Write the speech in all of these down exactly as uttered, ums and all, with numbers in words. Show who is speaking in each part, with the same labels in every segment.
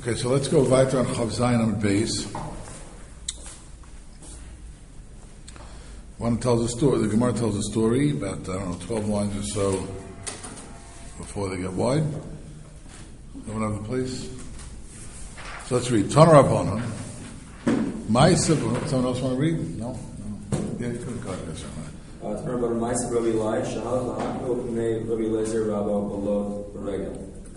Speaker 1: Okay, so let's go weiter on Chav Zayin on base. One tells a story. The Gemara tells a story about I don't know twelve lines or so before they get wide. Anyone have the place? So let's read. Tana Rabbanan. Ma'aseh. Someone else want to read? No. No. Yeah, you could go ahead.
Speaker 2: Tana Rabbanan Ma'aseh Rabbi Eli Shahal Lahakol Pnei Rabbi Eliezer Rabbo Below Beregel.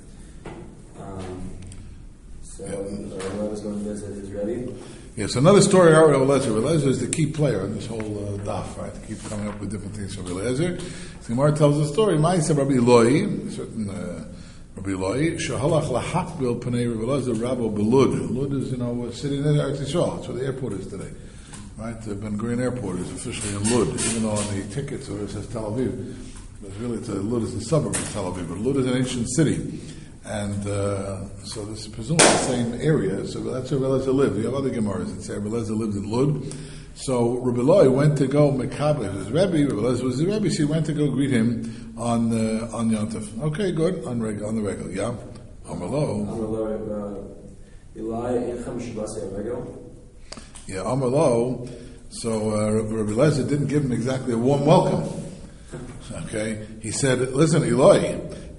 Speaker 2: So yeah. uh, was going to visit is ready.
Speaker 1: Yes, another story out of Rabbi Eliezer. Rabbi Eliezer is the key player in this whole uh, daf, right? They keep coming up with different things from Rabbi Eliezer. The Gemara tells the story. Ma'aseh Rabbi Eloi, certain uh, Rabbi Eloi, Shahalach lahakbil Pnei Rabbi Eliezer Rabbo Belud. Lud is, you know, sitting in Eretz Yisrael. That's where the airport is today, right? The Ben Gurion Airport is officially in Lud, even though on the tickets it says Tel Aviv. But really, it's a, Lud is the suburb of Tel Aviv, but Lud is an ancient city. And uh, so this is presumably the same area. So that's where Rabbi Eliezer lived. We have other Gemaras that say Rabbi Eliezer lived in Lud. So Rabbi Eloi went to go Mekabel his Rebbe. Rabbi Eliezer was the Rebbe, so he went to go greet him on uh, on Yom Tov. Okay, good on reg- on the regular. Yeah, Amarlo.
Speaker 2: Amarlo, Eli Inchem Shabbos Regel.
Speaker 1: Yeah, Amarlo. So uh, Rabbi Eliezer didn't give him exactly a warm welcome. Okay, he said, "Listen, Eloi.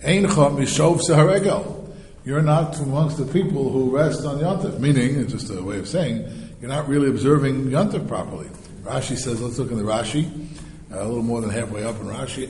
Speaker 1: You're not amongst the people who rest on Yom Tov, meaning, it's just a way of saying, you're not really observing Yom Tov properly. Rashi says, let's look in the Rashi, uh, a little more than halfway up in Rashi.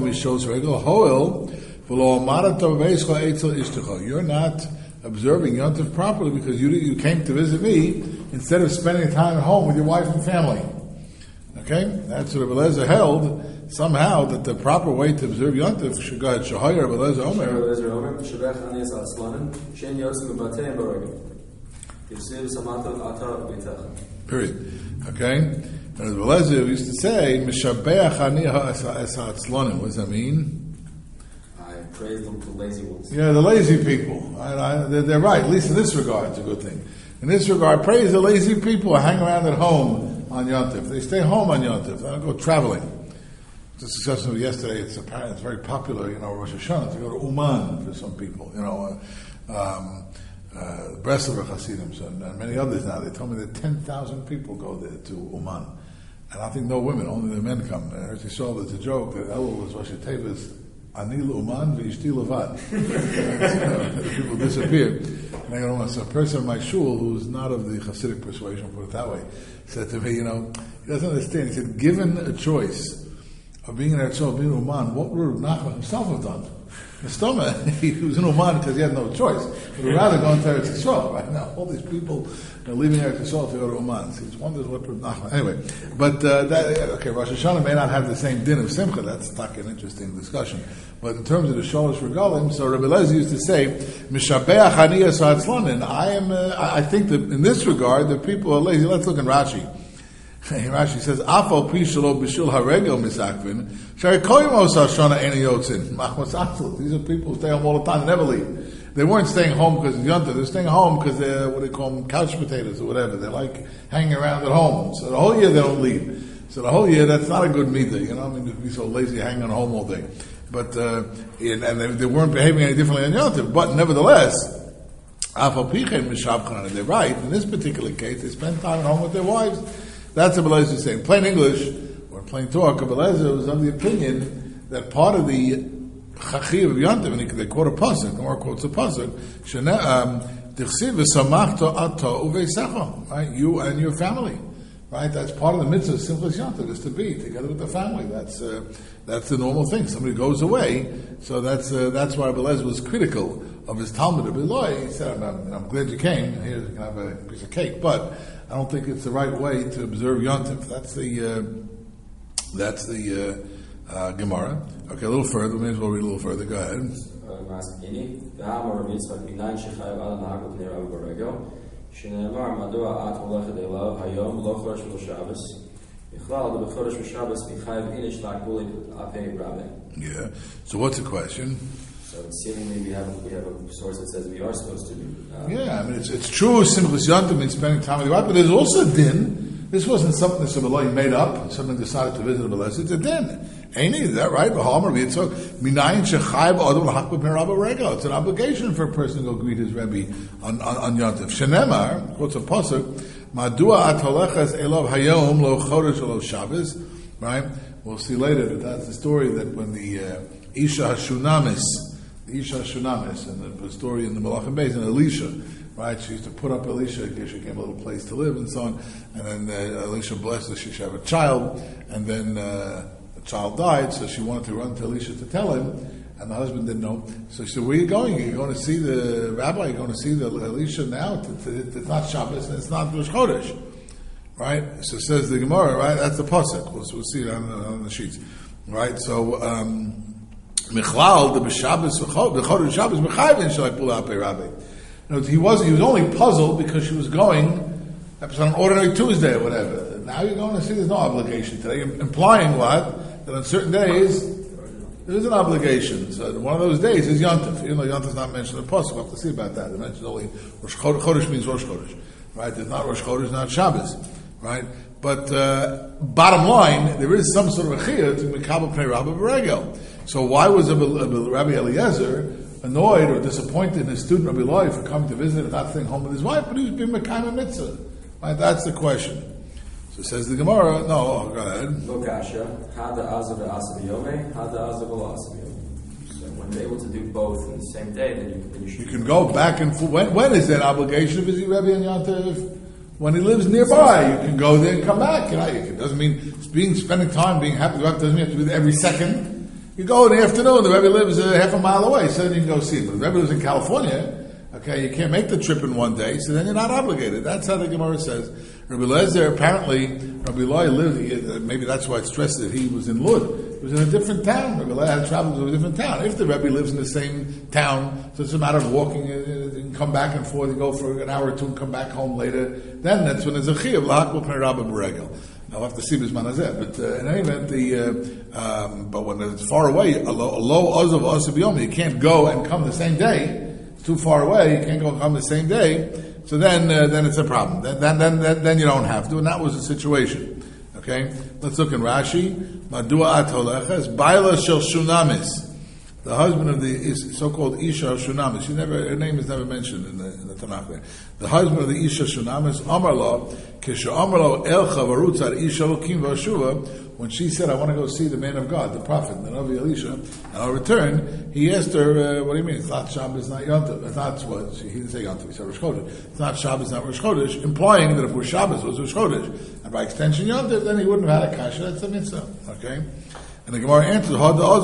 Speaker 1: You're not observing Yom Tov properly because you you came to visit me instead of spending time at home with your wife and family. Okay, that's what Rabbi Eliezer held. Somehow, that the proper way to observe Yom Tov should go ahead. Shahayar Rabbi Eliezer Omer. Rabbi Eliezer Omer. Shabach Anias Atzlanim. Shen Yosef B'Batei Baregel. Yosef Samatot Ata B'Techa. Period. Okay. And Rabbi Eliezer used to say, "Mishabeach Anias Atzlanim." What does that mean?
Speaker 2: I praise them to lazy ones.
Speaker 1: Yeah, the lazy people. I, I, they're, they're right. At least in this regard, it's a good thing. In this regard, praise the lazy people who hang around at home on Yom Tov. They stay home on Yom Tov. They don't go traveling. Discussed yesterday. It's apparent. It's very popular, you know, Rosh Hashanah to go to Uman for some people. You know, uh, um, uh, Breslover Hasidim and, and many others now. They told me that ten thousand people go there to Uman, and I think no women, only the men come. And as you saw, there's a joke that Elul was Rosh Hashanah. Anil Uman v'ishti levad. The people disappeared. And I go, so a person in my shul who's not of the Hasidic persuasion, put it that way, said to me, you know, he doesn't understand. He said, given a choice of being in Eretz Yisrael, being in Uman, what would Nachman himself have done? The stomach, he was in Uman because he had no choice. He would rather go into Eretz Yisrael. Right now, all these people are leaving Eretz Yisrael to go to Uman. So he wonders what would Nachman. Anyway, but uh, that, okay, Rosh Hashanah may not have the same din of Simcha. That's not an interesting discussion. But in terms of the Sholosh Regalim, so Rabbi Eliezer used to say, "Mishabeach Aniyas Hatzlanin." I am. Uh, I think that in this regard, the people are lazy. Let's look in Rashi. Rashi says, "Afal pishalo b'shul haregel misakvin sharikoyimos hashana eniyotzin machmas atzlut." These are people who stay home all the time, never leave. They weren't staying home because of Yom Tov. They're staying home because they're what they call them, couch potatoes or whatever. They like hanging around at home. So the whole year they don't leave. So the whole year that's not a good midah. You know, I mean, to be so lazy hanging at home all day. But uh, and, and they, they weren't behaving any differently on Yom Tov. But nevertheless, afal pichem mishavchan. They're right. In this particular case, they spend time at home with their wives. That's what Rabbi Eliezer is saying. In plain English, or in plain talk, Rabbi Eliezer was of the opinion that part of the chachiv of Yom Tov, and they quote a pasuk, the more quotes a pasuk, "Tichsiv v'samachto ato uveisecha," right? You and your family, right? That's part of the mitzvah of Simchas Yom Tov, is to be together with the family. That's uh, that's the normal thing. Somebody goes away, so that's uh, that's why Rabbi Eliezer was critical of his Talmud of Eloi. He said, I'm, "I'm glad you came. Here you can have a piece of cake, but I don't think it's the right way to observe Yom Tov." That's the uh, that's the uh, uh, Gemara. Okay, a little further. We may as well read a little further. Go ahead. Yeah. So what's the question?
Speaker 2: So seemingly we have we have a source that says we are supposed to do. Um,
Speaker 1: yeah, I mean it's it's true. Simchas Yom Tov means spending time with your wife, but there's also a din. This wasn't something that Rabbi Eloi made up. Someone decided to visit Rabbi Eliezer. It's a din. Ain't he? Is that right? It's an obligation for a person to go greet his Rebbe on, on, on Yontif. Shenemar, quotes a pasuk, Madua atolechas elov hayom lo chodesh lo Shabbos. Right? We'll see later that that's the story that when the uh, Isha Hashunamis, the Isha Hashunamis, and the, the story in the Malachim Beis, and Elisha, right? She used to put up Elisha, she gave him a little place to live and so on, and then uh, Elisha blessed her, she should have a child, and then uh, the child died, so she wanted to run to Elisha to tell him, and the husband didn't know. So she said, where are you going? Are you going to see the rabbi? Are you going to see the Elisha now? It's, it's not Shabbos, and it's not Rosh Chodesh. Right? So says the Gemara, right? That's the pasuk. We'll, we'll see it on, on the sheets. Right? So, um, Michlal, the B'Shabbos, B'Chodesh Shabbos, B'Chayvin, Shalai Pula Ape Rabbi. He was, he was only puzzled because she was going, perhaps on an ordinary Tuesday or whatever. Now you're going to see there's no obligation today. Implying what? That on certain days, there is an obligation. So one of those days is Yontif. Even though Yontif is not mentioned in the pasuk, we'll have to see about that. It mentions only Rosh Chodesh. Chodesh means Rosh Chodesh. Right? There's not Rosh Chodesh, not Shabbos. Right? But uh, bottom line, there is some sort of a chiyah to Mikabel Pnei Rabbi Beregel. So why was a, a, a Rabbi Eliezer annoyed or disappointed in his student Rabbi Loi for coming to visit and not staying home with his wife? But he was being Mekayim a mitzvah. Right? That's the question. So says the Gemara. No, go ahead.
Speaker 2: Lokasha, Hada Azav Asav Yome, Hada Azav Asav Yome. So when they're able to do both in the same day, then you, then you should.
Speaker 1: You can go back and forth. When, when is that obligation to visit Rabbi and Yontif? When he lives nearby, you can go there and come back. You know, it doesn't mean being spending time, being happy. It doesn't mean you have to do it every second. You go in the afternoon. The Rebbe lives uh, half a mile away, so then you can go see him. But the Rebbe lives in California. Okay, you can't make the trip in one day, so then you're not obligated. That's how the Gemara says. Rabbi Lezer, apparently, Rabbi Loi lived. He, uh, maybe that's why it stressed that he was in Lud. He was in a different town. Rabbi Loi had traveled to a different town. If the Rebbe lives in the same town, so it's a matter of walking uh, and come back and forth. You go for an hour or two and come back home later. Then that's when there's a chiyuv lahakbul pnei Rabbi Beregel. I'll have to see Bisman Hazeh. But uh, in any event, the uh, um, but when it's far away, a low ozav osav yom, you can't go and come the same day. It's too far away. You can't go and come the same day. So then, uh, then it's a problem. Then, then, then, then you don't have to, and that was the situation. Okay, let's look in Rashi. Madua atoleches baila shel shunamis. The husband of the so-called Isha Shunamis. She never, her name is never mentioned in the, in the Tanakh there. The husband of the Isha Shunamis, Amar lo, Kisha Amar lo elcha varutzar Isha lokim vashuva. When she said, I want to go see the man of God, the prophet, the Navi Elisha, and I'll return, he asked her, uh, what do you mean? It's not Shabbos, not Yontif. It's not what? He didn't say Yontif, he said Rosh Chodesh. It's not Shabbos, not Rosh Chodesh, implying that if it was Shabbos, it was Rosh Chodesh. And by extension Yontif, then he wouldn't have had a kasha. That's a mitzvah. Okay? And the Gemara answers,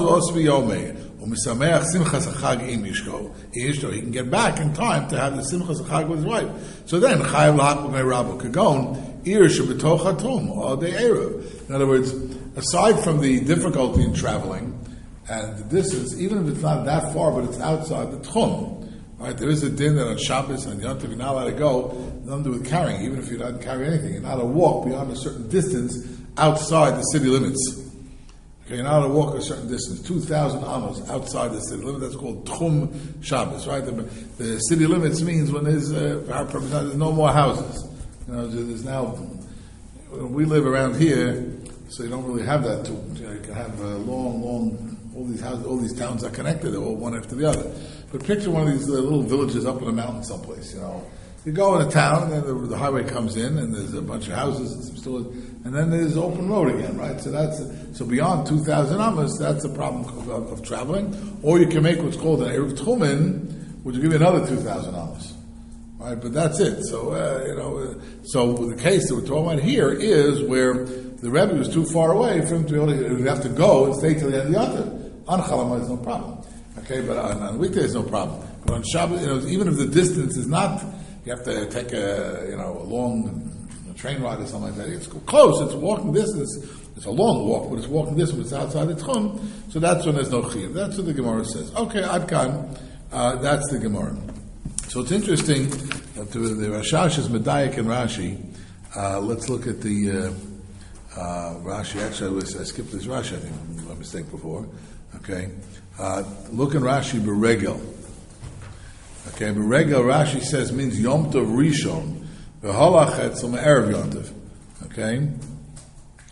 Speaker 1: he can get back in time to have the simchas chag with his wife. So then, chayav lahakbul pnei Rabbi kagon ir shebetoch hatum all day erev. In other words, aside from the difficulty in traveling and the distance, even if it's not that far, but it's outside the tchum, right? There is a din that on Shabbos and Yom Tov you're not allowed to go. Nothing to do with carrying, even if you don't carry anything. You're not allowed to walk beyond a certain distance outside the city limits. Okay, you're not allowed to walk a certain distance, two thousand amos outside the city limit. That's called Tchum Shabbos, right? The, the city limits means when there's, uh, for our purpose, there's no more houses. You know, there's now, we live around here, so you don't really have that. To, you know, you can have a long, long, all these houses, all these towns are connected, they're all one after the other. But picture one of these uh, little villages up in a mountain someplace, you know. You go in a town, and then the, the highway comes in, and there's a bunch of houses and some stores, and then there's open road again, right? So that's so beyond two thousand amos, that's a problem of, of, of traveling. Or you can make what's called an eruv tchumen, which will give you another two thousand amos, right? But that's it. So uh, you know, uh, so the case that we're talking about here is where the Rebbe was too far away for him to be able to, he would have to go and stay till the end of the Yontif. On Chalamah, there's no problem, okay? But on, on weekdays, no problem. But on Shabbat, you know, even if the distance is not. You have to take a, you know, a long train ride or something like that. It's close, it's walking distance. It's a long walk, but it's walking distance. It's outside the tchum. So that's when there's no chiyuv. That's what the Gemara says. Okay, Adkan, uh, that's the Gemara. So it's interesting, uh, to the Rashash is Medayik and Rashi. Uh, let's look at the uh, uh, Rashi. Actually, I, was, I skipped this Rashi, I think, my mistake before. Okay. Uh, look in Rashi Beregel. Okay, but Regel Rashi says means Yom Tov Rishon, v'holachet so me'erev Yom Tov. Okay,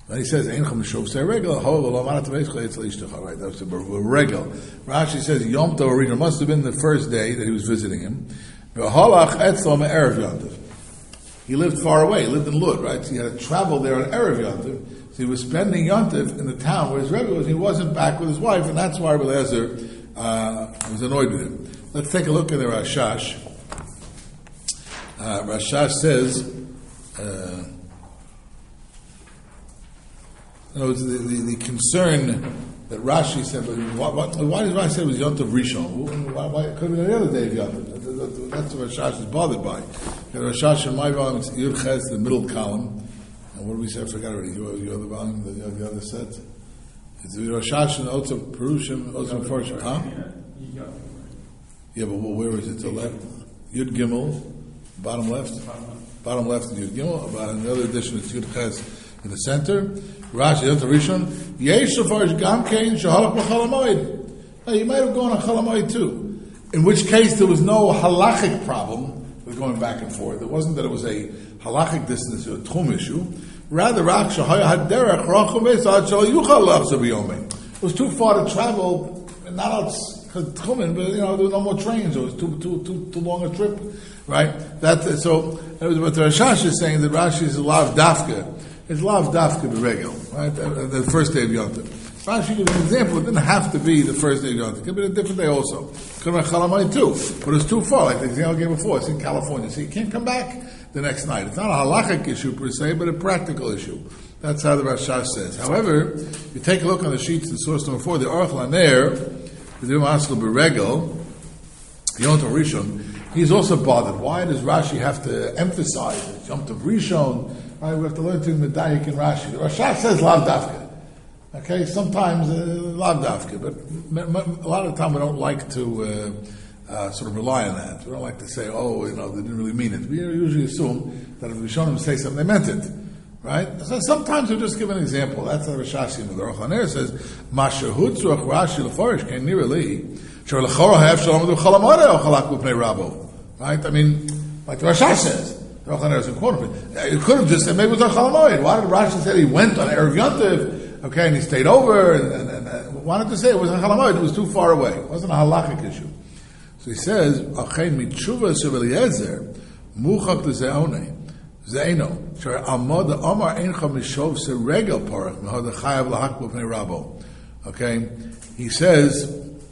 Speaker 1: Then he says, Ein Chom Shov Se Regel, Ho Lo Marat Veischa Etzel Ishtecha. Right, that's a regel. Rashi says, Yom Tov Arina must have been the first day that he was visiting him. V'halach Etzel Me'erev Yontif. He lived far away. He lived in Lud, right? So he had to travel there on Erev Yontif. So he was spending Yontif in the town where his Rebbe was. He wasn't back with his wife, and that's why Rebbe Eliezer uh, was annoyed with him. Let's take a look at the Rashash. Uh, Rashash says, uh, you know, the, the, the concern that Rashi said, but why, why, why does Rashi say it was Yontif Rishon? Why, why it could have been any other day of Yontif? That's what Rashash is bothered by. Rashash in my volume, it's Yud Ches, the middle column. And what did we say? I forgot already. You have the other volume, the, the other set. It's Rashash and Otsa Perushim, Otsa Mefarshim. Huh? Yeah, but where is it? To the left? Yud Gimel, bottom left. Bottom left is Yud Gimel. About in the other edition, it's Yud Ches in the center. Rashi, Yontif Rishon. Yesh Sefarish Gam Kein Shehalach B'Chol HaMoed. Now, you might have gone on Chol HaMoed too. In which case, there was no halachic problem with going back and forth. It wasn't that it was a halachic distance or a tchum issue. Rather, it was too far to travel, not out tchumen, but you know there were no more trains. It was too too too too long a trip, right? That so. It was, but the Rashash is saying that Rashi is lav dafka. It's lav dafka b'regel, right? The, the first day of Yom Tov. Rashi gives an example. It didn't have to be the first day of Yom Tov. It could be a different day also. It could have been Chol HaMoed too, but it's too far. Like the example I gave before, it's in California, so you can't come back the next night. It's not a halachic issue per se, but a practical issue. That's how the Rashash says. However, you take a look on the sheets in source number four, the Aruch Laner, the Dim Askal Beregel, Yom Tov Rishon. He's also bothered. Why does Rashi have to emphasize Yom Tov Rishon? Right, we have to learn to Medayik and Rashi. The Rashash says Lav Dafka. Okay, sometimes uh, lav dafka, but m- m- a lot of the time we don't like to uh, uh, sort of rely on that. We don't like to say, oh, you know, they didn't really mean it. We usually assume that if Rishonim say something, they meant it, right? So sometimes we just give an example. That's what Rashashi in the Aruch Laner says, "Mashahut zuach Rashi lefarish can nearly shor lechora have shalom du chalamore or chalak b'pnei rabo." Right? I mean, like the Rashash says. The Aruch Laner is in quote of it. You could have just said maybe it was on chalamoid. Why did Rashi say he went on Erev Yontiv? Okay, and he stayed over, and, and, and uh, wanted to say it was a halamoid, it was too far away. It wasn't a halachic issue. So he says, Achein mitshuva shel Eliezer, muchak lezeone, zeino, shar amod amar eincha mishov se regel parach, mehod chayav lahakbo pnei rabo. Okay, he says,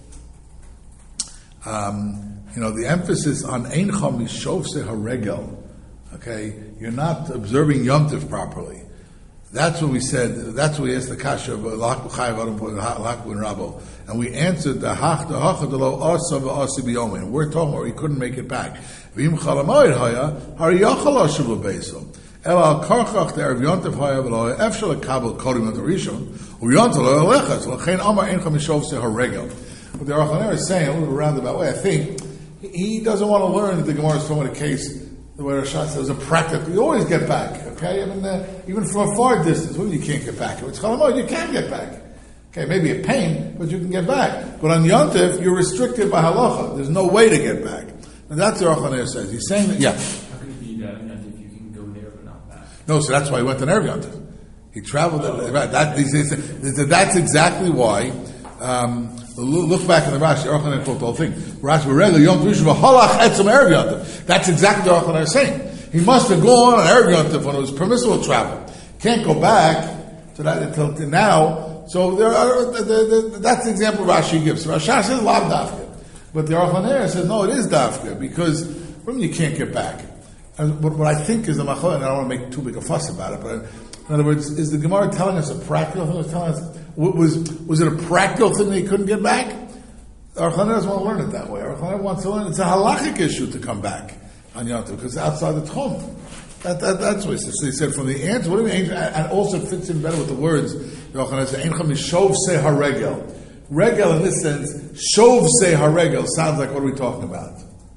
Speaker 1: um, you know, the emphasis on eincha mishov se haregel. Okay, you're not observing Yom Tov properly. That's what we said. That's what we asked the kasha of Lahak B'Chayav Adam Lahak B'Rabo, and we answered the Hach the Hach the Lo Asa V'Asi B'Yomin. We're talking about he couldn't make it back. V'Im Chalamoid Haya Har Yachal Asher L'Beisel El Al Karchach the Erev Yontif Haya V'Lo Efshel Kabel Kodim Yontif Rishon U'Yontif Lo Elechas L'Chein Amar Ein Chamishov Se Haregel. What the Aruch Laner is saying, a little roundabout way, I think he doesn't want to learn that the Gemara is talking about a case the way Rashash says, a practical, you always get back, okay? I mean, uh, even from a far distance, well, you can't get back. If it's Chalamoid, you can get back. Okay, maybe a pain, but you can get back. But on Yontif, you're restricted by halacha. There's no way to get back. And that's what Aruch Laner says. He's saying that, yeah.
Speaker 2: How can it be that Yontif you can go there but not back?
Speaker 1: No, so that's why he went to Erev Yontif. He traveled, oh. right, that, he says, that's exactly why, um, look back in the Rashi, Aruch Laner quote the whole thing. Rashi, Regel Yom Rishon v'Halach Etzem Erev Yontif. That's exactly what Aruch Laner is saying. He must have gone on Erev Yontif when it was permissible travel. Can't go back to that until now. So there are, the, the, the, that's the example Rashi gives. Rashi says lav dafka, but the Aruch Laner says no, it is dafka because from you can't get back. And what, what I think is the machal, and I don't want to make too big a fuss about it, but in other words, is the Gemara telling us a practical thing? Was telling us was was it a practical thing that he couldn't get back? Aruch Laner doesn't want to learn it that way. Aruch Laner wants to learn it's a halachic issue to come back on Yom Tov because it's outside the Tchum. That, that, that's what he said. So he said from the answer, what do you mean? And also fits in better with the words. Shov se haregel. Regel in this sense, shov se haregel sounds like what are we talking about?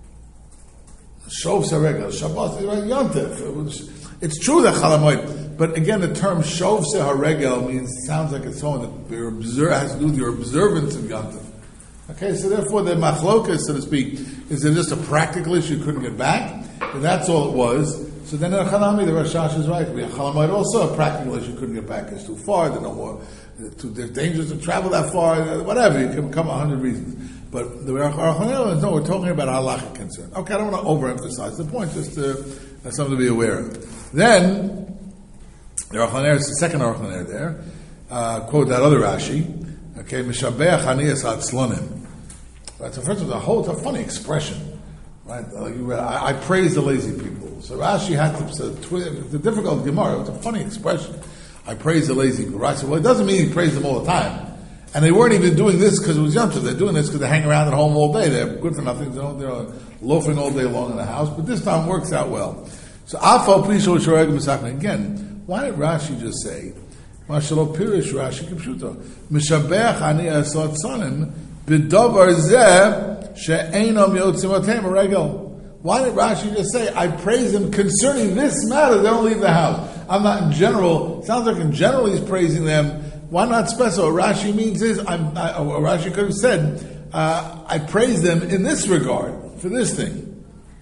Speaker 1: Shov se haregel. Shabbat, Yom Tov. It's true that Chalamoid, but again, the term shov se haregel means sounds like it's someone that your observe, has to do with your observance of Yom Tov. Okay, so therefore the machlokas, so to speak, is it just a practical issue you couldn't get back? And that's all it was. So then in Chanami, the Rashash is right. It could be a Chalamayit also, a practical issue. You couldn't get back. It's too far. There's no more. Too dangerous to travel that far. Whatever. You can come a hundred reasons. But the Aruch no, we're talking about halachic concern. Okay, I don't want to overemphasize the point, just to, uh, something to be aware of. Then, the Aruch LaNer is the second Aruch LaNer there. Uh, quote that other Rashi. Okay, Mishabeach Haniyas Atzlonim. Right, so first of all, the whole, it's a funny expression. Right, like you read, I, I praise the lazy people. So Rashi had to, so twi- the difficult Gemara, it's a funny expression. I praise the lazy people. Right, so well, it doesn't mean he praised them all the time. And they weren't even doing this because it was Yom Tov. They're doing this because they hang around at home all day. They're good for nothing. They're, they're loafing all day long in the house. But this time works out well. So Afal Pisho Shoreg Misakna. Again, why did Rashi just say, Mashalo Pirish Rashi Kipshuto, Mishabeach Ani Asot Sonim, Bidovar Zeh, She'enom Yotzim Atem, Regel. Why did Rashi just say, I praise him concerning this matter, they don't leave the house? I'm not in general, sounds like in general he's praising them. Why not specify? What Rashi means is, I'm, I, or Rashi could have said, uh, I praise them in this regard, for this thing.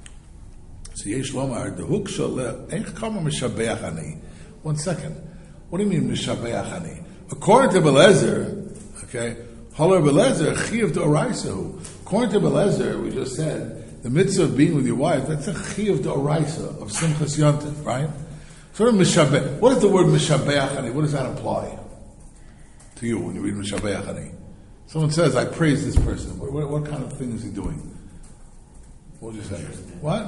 Speaker 1: So Yesh Lomar, the hook shaleh, eich kama mishabeach ani. One second. What do you mean mishabeach ani? According to Belezer, okay, Halar Belezer, chiyav d'oraisa. According to Belezer, we just said, the mitzvah of being with your wife, that's a chiyav d'oraisa, of Simchas Yontif, right? So mishabeach. What is the word mishabeach ani? What does that imply to you when you read Mishabeach Ani? Someone says, I praise this person. What, what, what kind of thing is he doing? What would you say? What?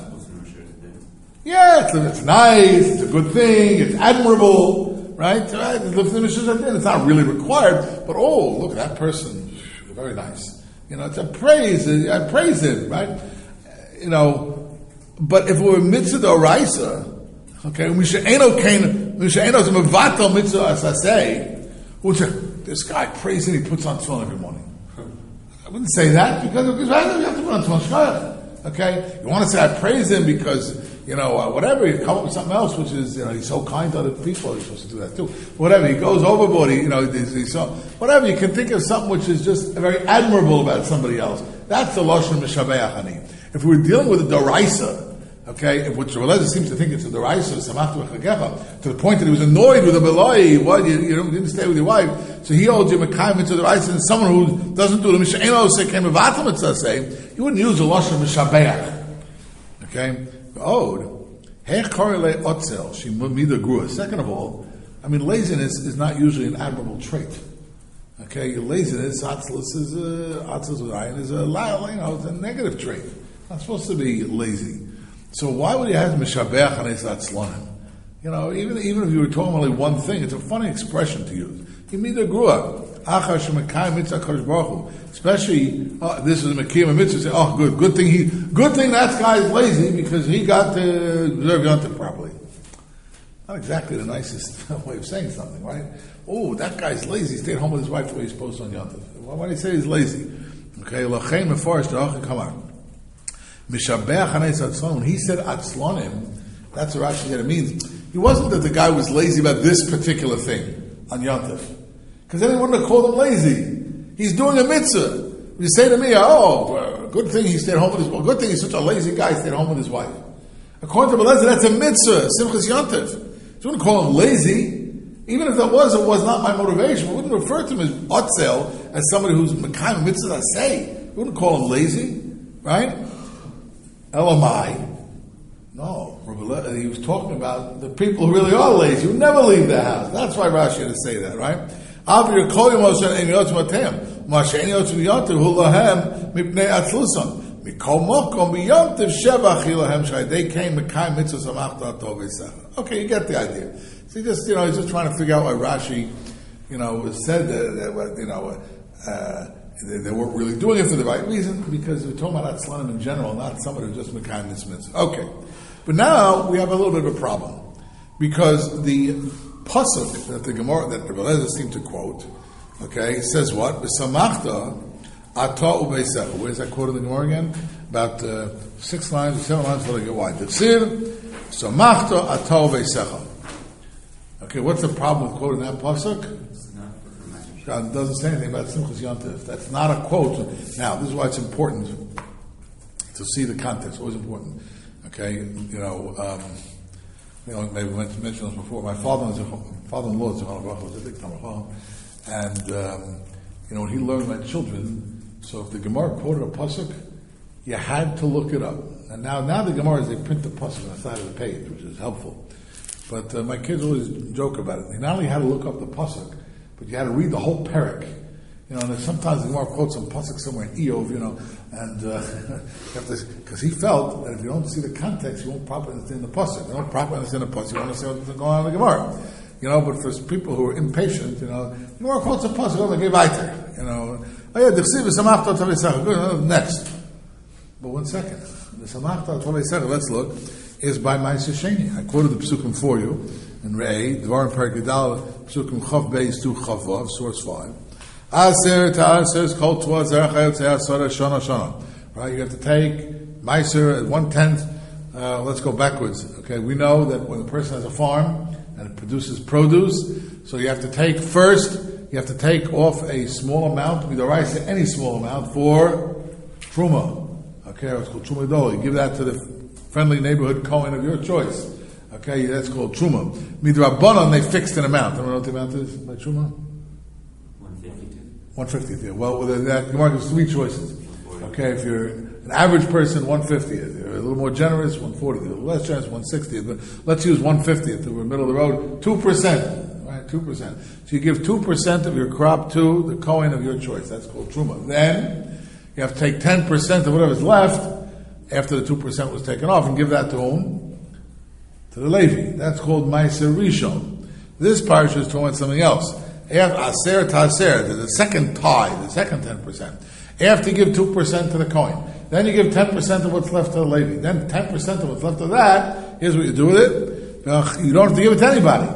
Speaker 1: Yeah, it's, it's nice, it's a good thing, it's admirable, right? Right? It's not really required, but oh, look, that person, very nice. You know, it's a praise, I praise him, right? You know, but if it were mitzvah d'oraisa, okay, Misha'eno kain, Misha'eno is a mevatel mitzvah asasei, which this guy prays and he puts on tefillin every morning. I wouldn't say that because, because you have to put on tefillin. Okay, you want to say I praise him because you know uh, whatever. You come up with something else, which is you know he's so kind to other people. You're supposed to do that too. Whatever he goes overboard, he, you know he's, he's so whatever. You can think of something which is just very admirable about somebody else. That's the lashon mishabeach ani. If we're dealing with a doraisa. Okay, which Rebelezer seems to think it's a deraisa, samachtu v'chagecha, to the point that he was annoyed with a beloi. Why you, you didn't stay with your wife? So he holds you mekayim into the deraisa, and someone who doesn't do the misha'eno say came avatam mitzvah say you wouldn't use the lashon mishabeach. Okay, oh, hech korele otzel she mida grua. Second of all, I mean laziness is not usually an admirable trait. Okay, laziness, atzlus is a atzlus with ayin is a you know it's a negative trait. Not supposed to be lazy. So why would he have mishabeach anes atzlonim? You know, even even if you were talking only one thing, it's a funny expression to use. Yimida grua achar shemekayim mitzvah kodesh baruch hu. Especially, uh, this is a mekayim mitzvah. Say, oh, good, good thing he, good thing that guy is lazy because he got to observe yontif properly. Not exactly the nicest way of saying something, right? Oh, that guy's lazy. He stayed home with his wife the way he's supposed to on yontif. Why do you say he's lazy? Okay, lachein mefarish d'achim kamar. Mishabeach hanes atzlonim. When he said atzlonim, that's what Rashi said it means. It wasn't that the guy was lazy about this particular thing on Yontif. Because then he wouldn't have called him lazy. He's doing a mitzvah. You say to me, oh, good thing he stayed home with his wife. Good thing he's such a lazy guy, he stayed home with his wife. According to Belezer, that's a mitzvah, Simchas Yontif. You wouldn't call him lazy. Even if that was, it was not my motivation. We wouldn't refer to him as otzel, as somebody who's mekayim mitzvah say. We wouldn't call him lazy, right? Elamai. No, he was talking about the people who really are lazy, who never leave the house. That's why Rashi had to say that, right? Okay, you get the idea. So just, you know, he's just trying to figure out why Rashi, you know, said that, that you know, uh, They, they weren't really doing it for the right reason, because we're talking about Atzlanim in general, not somebody who just mekayim this mitzvah. Okay. But now we have a little bit of a problem. Because the pasuk that the Gemara, that the Rebelezer seemed to quote, okay, says what? B'samachta ata u'beisecha. Where's that quote in the Gemara again? About uh, six lines or seven lines before they get wide. Tzir, samachta ata u'beisecha. Okay, what's the problem with quoting that pasuk? God doesn't say anything about Simchas Yontif. That's not a quote. Now, this is why it's important to see the context. Always important. Okay, you know, um, you know, maybe we mentioned this before. My father was a, father-in-law was a big Tamacham, and um, you know, when he learned my children, so if the Gemara quoted a pasuk, you had to look it up. And now, now the Gemara, they print the pasuk on the side of the page, which is helpful. But uh, my kids always joke about it. They not only had to look up the pasuk, but you had to read the whole parak. You know, and sometimes the Gemara quotes some pasuk somewhere in Eov, you know, and because uh, he felt that if you don't see the context, you won't properly understand the pasuk. If you don't properly understand the pasuk, you won't understand what's going on in the Gemara. You know, but for people who are impatient, you know, the Gemara quotes a pasuk, oh, they give weiter. You know, oh yeah, the chsiv is samachta tavei good, next. But one second, the samachta tavei let's look, is by Ma'aseh Sheni. I quoted the psukim for you in Rei, Dvarim Perek Yudal, psukim Chav Beis to Chav Vav, source five. Aser ta'aser is called towards Zerachayot Se'asara Shana Shana. Right, you have to take Ma'aser at one tenth. Uh, let's go backwards. Okay, we know that when a person has a farm and it produces produce, so you have to take first. You have to take off a small amount, midoraisa, any small amount for truma. Okay, it's called truma dol. You give that to the friendly neighborhood Kohen of your choice. Okay, that's called truma. Midrabanan, they fixed an amount. I don't know what the amount is by truma.
Speaker 2: One fifty.
Speaker 1: One fiftieth. Yeah. Well, that Gemara gives three choices. Okay, if you're an average person, one fiftieth. You're a little more generous, one fortieth. A little less generous, one sixtieth. But let's use one fiftieth. We're middle of the road. Two percent. Right, two percent. So you give two percent of your crop to the Kohen of your choice. That's called truma. Then you have to take ten percent of whatever's left after the two percent was taken off and give that to whom? To the Levi. That's called Ma'aser Rishon. This parsha is talking about something else. After Aser Taser, the second tie, the second ten percent. After you give two percent to the Kohen, then you give ten percent of what's left to the Levi. Then ten percent of what's left of that, here's what you do with it. You don't have to give it to anybody.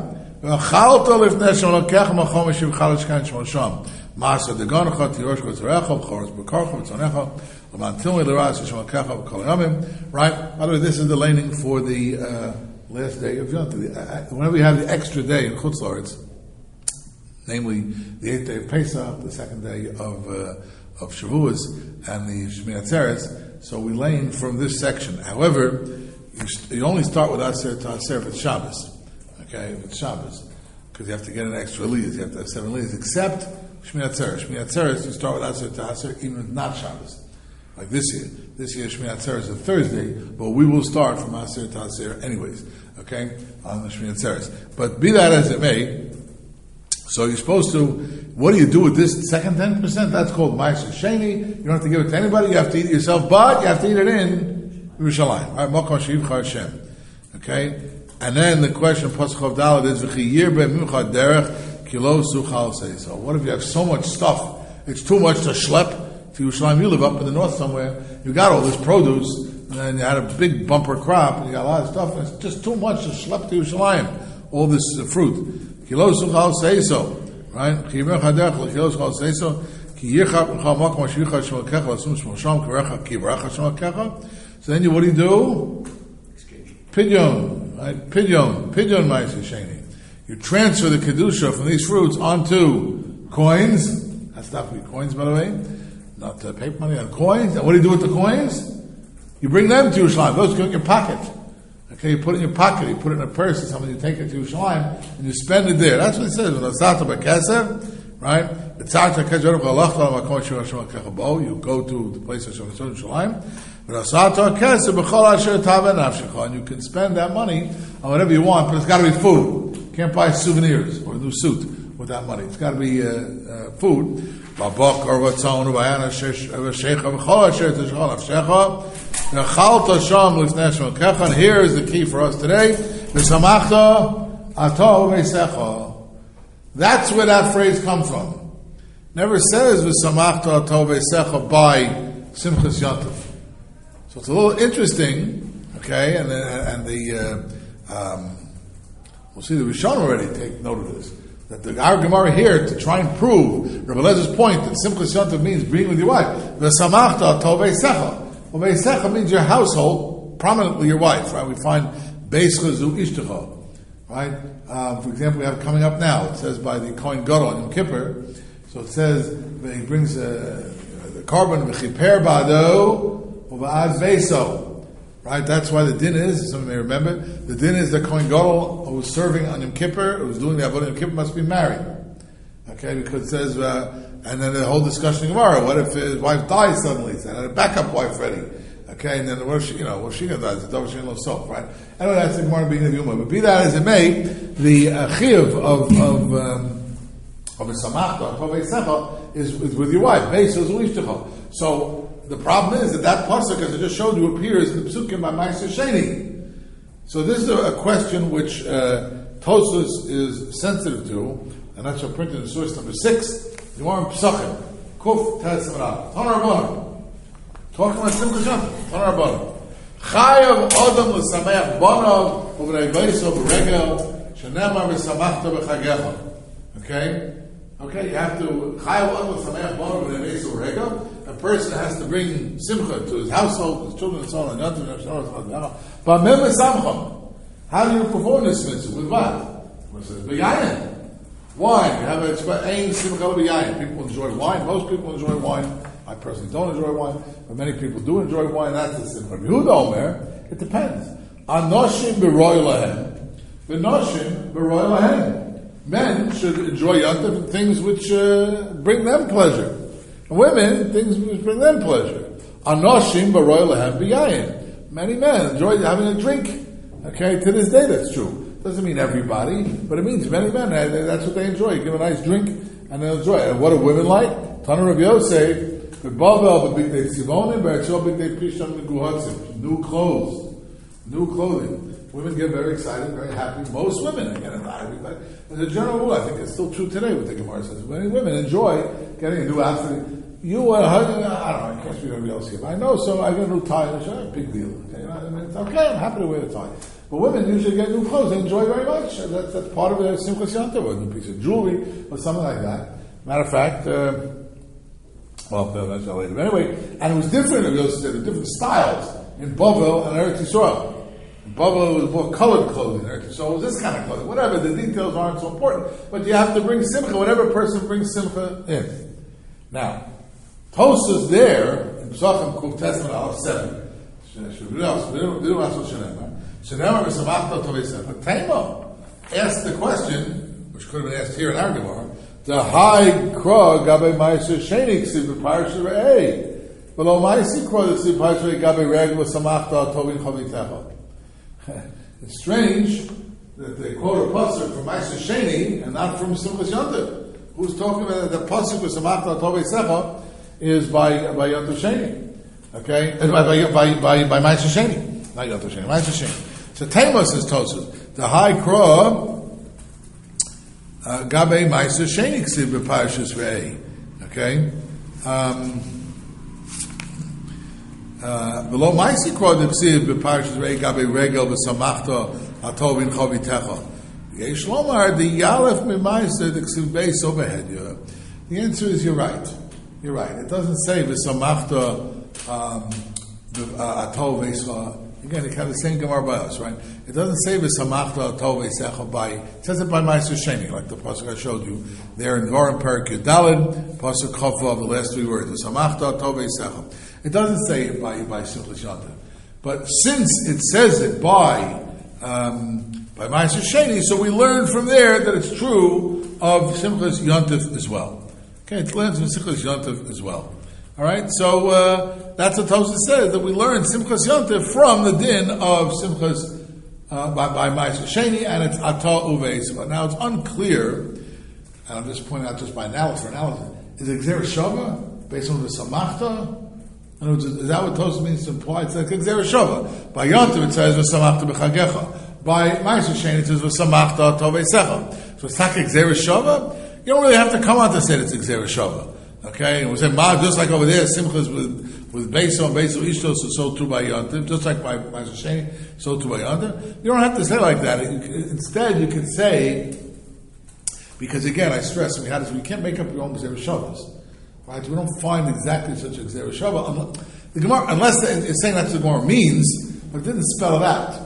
Speaker 1: Master the Gonacha, Tiroshko, Zerechov, Choros, Bekarchov, Tzonecha, Lamantilmi, Leras, Yishmakecha, Kolayamim. Right? By the way, this is the laning for the uh, last day of Yom Tov. Whenever you have the extra day in Chutz La'aretz, namely the eighth day of Pesach, the second day of uh, of Shavuos, and the Shmini Atzeres, so we lane from this section. However, you, you only start with Aser Ta'aser if it's Shabbos. Okay, if it's Shabbos. Because you have to get an extra leads, you have to have seven leads, except Shmini Atzeres. Shmini Atzeres, you start with Aser Ta'aser, even if it's not Shabbos. Like this year. This year, Shmini Atzeres is a Thursday, but we will start from Aser Ta'aser anyways, okay, on the Shmini Atzeres. But be that as it may, so you're supposed to, what do you do with this second ten percent? That's called Ma'aser Sheni. You don't have to give it to anybody, you have to eat it yourself, but you have to eat it in Yerushalayim. Right? Makom Shivcha Hashem. Okay? And then the question of Pasuk Dalet is, V'chi yirbe mimcha derech kilo suchal seiso. What if you have so much stuff, it's too much to schlep to Yerushalayim? You live up in the north somewhere, you got all this produce, and then you had a big bumper crop, and you got a lot of stuff, and it's just too much to schlep to Yerushalayim, all this uh, fruit. Kilo suchal seiso. Right? V'chi yirbe derech kilo suchal seiso. Ki yirchak mimcha makom shvicha shmo kecha lasum shmo sham karecha ki bracha shmo kecha. So then you, what do you do? Pidyon. Right? Pidyon, Pidyon Ma'aser Sheni. You transfer the Kedusha from these fruits onto coins. That's not to be coins, by the way. Not uh, paper money, on coins. And what do you do with the coins? You bring them to Yerushalayim. Those go in your pocket. Okay, you put it in your pocket, you put it in a purse or something, you take it to Yerushalayim, and you spend it there. That's what it says. Right? You go to the place of Yerushalayim. And you can spend that money on whatever you want, but it's got to be food. You can't buy souvenirs or a new suit with that money. It's got to be uh, uh, food. And here is the key for us today. That's where that phrase comes from. Never says v'samachta ato v'secha by Simchas Yontif. So it's a little interesting, okay, and the, and the uh, um, we'll see the Rishon already take note of this. That the our Gemara here to try and prove Rabbi Elazar's point that Simchas Yontif means being with your wife. V'samachta ato v'secha. Well, v'secha means your household, prominently your wife. Right? We find beis chazu ishtecha. Right? Um, for example, we have it coming up now. It says by the Kohen Gadol on Yom Kippur. So it says he brings uh, the carbon v'chiper ba'ado. Right? That's why the din is, some may remember, the din is the Kohen Gadol who was serving on Yom Kippur, who was doing the Avodah Yom Kippur, must be married. Okay, because it says, uh, and then the whole discussion in Gemara, what if his wife dies suddenly? And had a backup wife ready. Okay, and then what if she, you know, what if she gonna die? It's a double shame of soap, right? Anyway, that's the Gemara beginning of Yuma. But be that as it may, the uh, chiyuv of, of, um, of a samachta, of a secha, is, is with your wife. So, the problem is that that pasuk, as I just showed you, appears in the psukim by Ma'aser Sheni. So this is a, a question which uh, Tosfos is sensitive to, and that's printed in source number six. Gemara in Pesachim, Kuf Tes Amarav, Tanar Rabbanan, talking about Simchas Yom Tov, Tanar Rabbanan. Chayav Adam l'Sameach Banav Uvrei Beiso B'Regel Shenemar V'Samachta B'Chagecha. Okay, okay, you have to Chayav Adam l'Sameach Banav Uvrei Beiso B'Regel. A person has to bring simcha to his household, his children, and so on. But mem samcha, how do you perform this mitzvah? With what? B'yayin. Wine. You have a ain simcha b'yayin. People enjoy wine. Most people enjoy wine. I personally don't enjoy wine, but many people do enjoy wine. That's the simcha. Yehuda Omer, it depends. Anoshim b'roy lahem, v'noshim b'roy lahem. Men should enjoy yontif and things which uh, bring them pleasure. Women, things which bring them pleasure. Anoshim b'roy lahem b'yayin. Many men enjoy having a drink. Okay, to this day that's true. Doesn't mean everybody, but it means many men, that's what they enjoy. You give a nice drink, and they'll enjoy it. And what do women like? Tana Rav Yosef, new clothes. New clothing. Women get very excited, very happy. Most women, again, not everybody. As a general rule, I think it's still true today what the Gemara says. Many women enjoy getting a new outfit. You, uh, I don't know, I can't speak to everybody else here, but I know, so I get a new tie, it's a big deal. Okay, I mean, it's okay, I'm happy to wear the tie. But women usually get new clothes, they enjoy very much. That's, that's part of their Simchas Yom Tov, or a new piece of jewelry, or something like that. Matter of fact, uh, well, that's not later. But anyway, and it was different, it was different styles in Bavel and Eretz Yisrael. In Bavel it was more colored clothing, Eretz Yisrael was this kind of clothing. Whatever, the details aren't so important. But you have to bring Simcha, whatever person brings Simcha in. Now, Tosfos there, in Pesachim Kuf Testament Aleph seven, asked the question, which could have been asked here in our Gemara, the high krog gabe ma'aser sheni ksiv b'parsha re'ei, v'lo ma'aser krog ksiv b'parsha re'ei gabe regel v'samachta tovin chavitecha. It's strange that they quote a pasuk from ma'aser sheni and not from Simchas Yom Tov. Who's talking about the pasuk v'samachta tovin chavitecha is by by Yom Tov Sheni. Okay, by by by by, by Ma'aser Sheni, not Yom Tov Sheni, Ma'aser Sheni. So Tamos is Tosfos. The high crow Gabe Ma'aser Sheni ksiv b'parshas re'ei. Okay, below Ma'aser crow the ksiv b'parshas re'ei Gabe regel v'samachta atov in chavitecha. Yesh lomar the yalef mi'ma'aser the ksiv beis overhead. The answer is you're right. You're right. It doesn't say v'samachta atov v'escha. Again, it kind of the same Gemara by us, right? It doesn't say v'samachta atov v'esecha by. It says it by Ma'aser Sheni, like the pasuk I showed you there in Dvarim Perek Yudalid, pasuk Chafva, the last three words, v'samachta atov v'esecha. It doesn't say it by by Simchas Yom Tov, but since it says it by um, by Ma'aser Sheni, so we learn from there that it's true of Simchas Yom Tov as well. Okay, it learns from Simchas Yom Tov as well. All right, so uh, that's what Tosfos says, that we learn Simchas Yom Tov from the din of Simchas uh, by, by Ma'aser Sheni, and it's Atah Uveisva. Now it's unclear, and I'm just pointing out just by analysis, for analysis, is it Gzera Shava based on the Samachta? In other words, is that what Tosfos means to imply? It's like Gzera Shava. By Yom Tov it says V'samachta b'chagecha. By Ma'aser Sheni it says V'samachta atov v'esecha. So it's not Gzera Shava. You don't really have to come out to say that it's Gzera Shava. Okay, and we say, Ma, just like over there, Simchas with, with Beiso and Beiso Ishtos, so, so too by Yontif, just like by Ma'aser Sheni, so too by Yontif. You don't have to say like that. Instead, you can say, because again, I stress, we had this, we can't make up your own Gzera Shavas. Right? We don't find exactly such a Gzera Shava. The Gemara, unless it's saying that's what the Gemara means, but it didn't spell it out.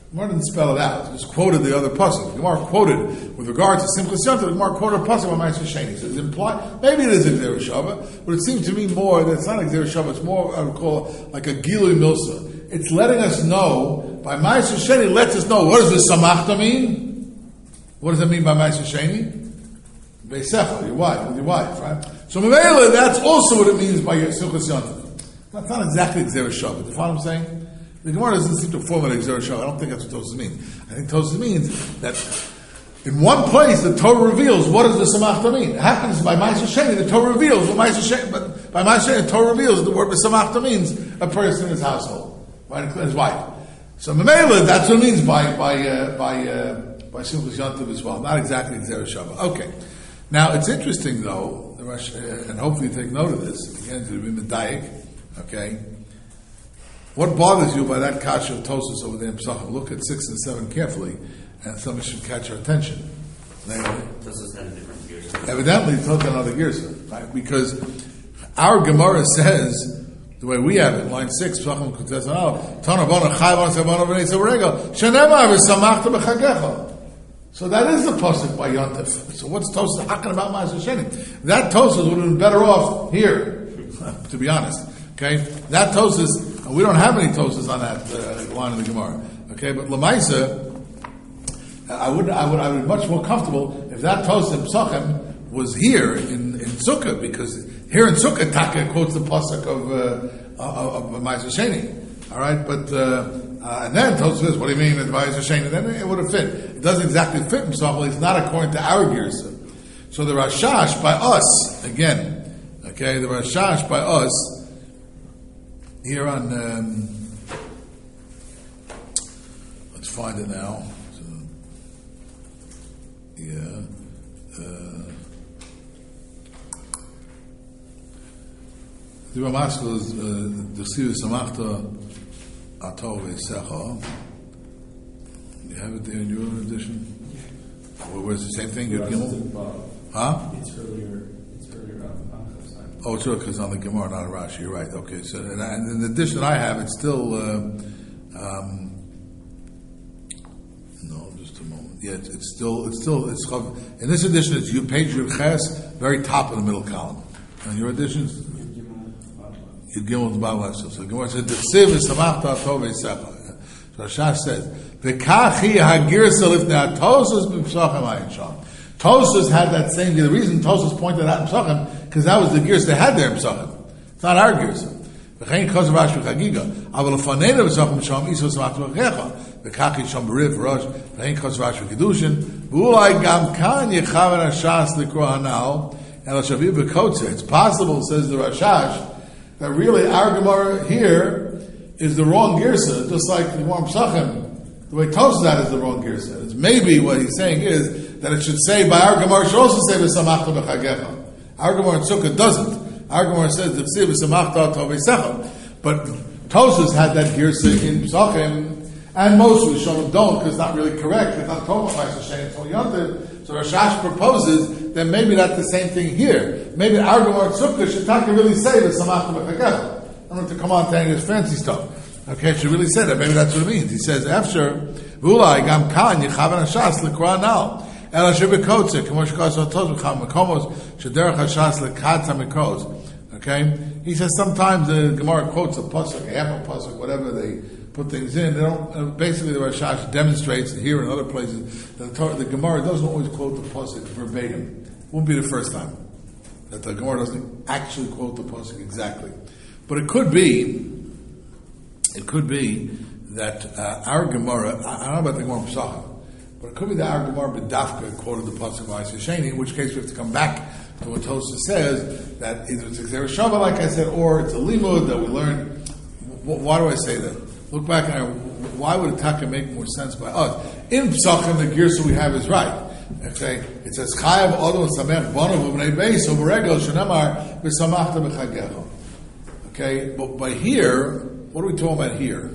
Speaker 1: Gemara didn't spell it out. It just quoted the other pasuk. Gemara quoted with regard to Simchas Yom Tov. Gemara quoted a pasuk by Ma'aser Sheni. So it's implied. Maybe it is a Gzera Shava, but it seems to me more that it's not a Gzera Shava. It's more I would call it like a Gilui Milsa. It's letting us know by Ma'aser Sheni. Lets us know what does the Samachta mean. What does it mean by Ma'aser Sheni? Beisecha, your wife, with your wife, right? So Mamela, that's also what it means by Simchas Yom Tov. That's not exactly Gzera Shava. Do you follow what I'm saying? The Gemara doesn't seem to form an Gzera Shava. I don't think that's what Tosfos means. I think Tosfos means that in one place the Torah reveals what does the Samachta mean. It happens by Ma'aser Sheni, the Torah reveals what Ma'aser Sheni, but by Ma'aser Sheni, the Torah reveals the word Samachta means a person in his household, right, including his wife. So Mamela, that's what it means by by uh, by uh, by Simchas Yom Tov as well. Not exactly Gzera Shava. Okay. Now it's interesting though, the Rosh, uh, and hopefully you take note of this again to be medayik. Okay. What bothers you by that kasha of Tosfos over there in Pesachim? Look at six and seven carefully, and something should catch our attention.
Speaker 3: Tosfos had a different girsa.
Speaker 1: Evidently, Tosfos had another girsa, right? Because our Gemara says, the way we have it, line six, Pesachim Kutes Anal, Tana Bona Chayvon Sabona V'nei Savarego, Shenema V'samachta B'chagecha. So that is the pasuk by Yontif. So what's Tosfos talking about Ma'aser Sheni? That Tosfos would have been better off here, to be honest. Okay, that Tosfos. We don't have any Tosfos on that uh, line of the Gemara. Okay, but Lamaisa, I would, I would, I would be much more comfortable if that Tosfos in Pesachim was here in, in Sukkah, because here in Sukkah Taka quotes the pasuk of uh, of, of Ma'aser Sheni. All right, but uh, uh, and then Tosfos says, "What do you mean in Ma'aser Sheni?" Then it would have fit. It doesn't exactly fit in Pesachim. It's not according to our Girsa. So the Rashash by us again. Okay, the Rashash by us. Here on, um, let's find it now. So, yeah. Uh, the Ramaskal is the Siva Samachta Atov Secha. You have it there in your edition? Or where's the same thing? Yud Gimel? Huh?
Speaker 4: It's earlier. It's earlier on.
Speaker 1: Oh, it's really because on the Gemara, not a Rashi. You're right. Okay, so and, I, and in the edition I have, it's still. Uh, um, no, just a moment. Yeah, it's, it's still. It's still. It's in this edition. It's you page Yud Ches, very top of the middle column. And your editions, Yud Gimel the bottom left. So the Gemara said the Siv is Samachta Tov Eisecha. So Rashash says V'kachi Hagirsa Lifnei Tosfos B'Pesachim Ayin Sham. Tosfos had that same. The reason Tosfos pointed out in Pesachim, because that was the gears they had there in Pesachim. It's not our gears. V'chein kosav rash v'chagiga. Aval ufanena v'sachim sham isos ma'at v'checha. V'kachi sham b'riv v'rosh. V'chein kosav rash v'kedushin. V'ulai gam kan yechaven hashas l'kro hanal. And l'shavir v'kotze. It's possible, says the Rashash, that really our Gemara here is the wrong girsa, just like the Gemara Pesachim. The way Tosfos that is the wrong girsa. It's maybe what he's saying is that it should say by our Gemara, should also say v'samachta v'chagecha. Our Gemara in Sukkah doesn't. Our Gemara says the Ksiv is Samachta Tov Eisecha. But Tosfos had that girsa in Pesachim, and most Rishonim don't, because it's not really correct. It's not Tov Ma'aser Sheni until Yontif. So Rashash proposes that maybe that's the same thing here. Maybe our Gemara in Sukkah should not really say the Samachta V'chagecha. I don't have to come on to any of this fancy stuff. Okay, it should really say that. Maybe that's what it means. He says after V'ulai Gam Kan Yechaven Hashas L'Kra Nal. Okay, he says sometimes the Gemara quotes a pasuk, a half a pasuk, whatever they put things in. They don't. Uh, basically, the Rashash demonstrates here and other places that the, the Gemara doesn't always quote the pasuk verbatim. Won't be the first time that the Gemara doesn't actually quote the pasuk exactly, but it could be. It could be that uh, our Gemara. I, I don't know about the Gemara Pesachim. But it could be that our Gemara B'Dafka quoted the pasuk of Ma'aser Sheni, in which case we have to come back to what Tosfos says, that either it's a Gzera Shava, like I said, or it's a limud that we learn. Why do I say that? Look back and why would a taka make more sense by us? In Pesachim, the girsa we have is right. Okay, it says Chayav Odom Samech Bonav Ubnei Beis Uberego Shenamar B'Samachta B'Chagecha. Okay, but by here, what are we talking about here?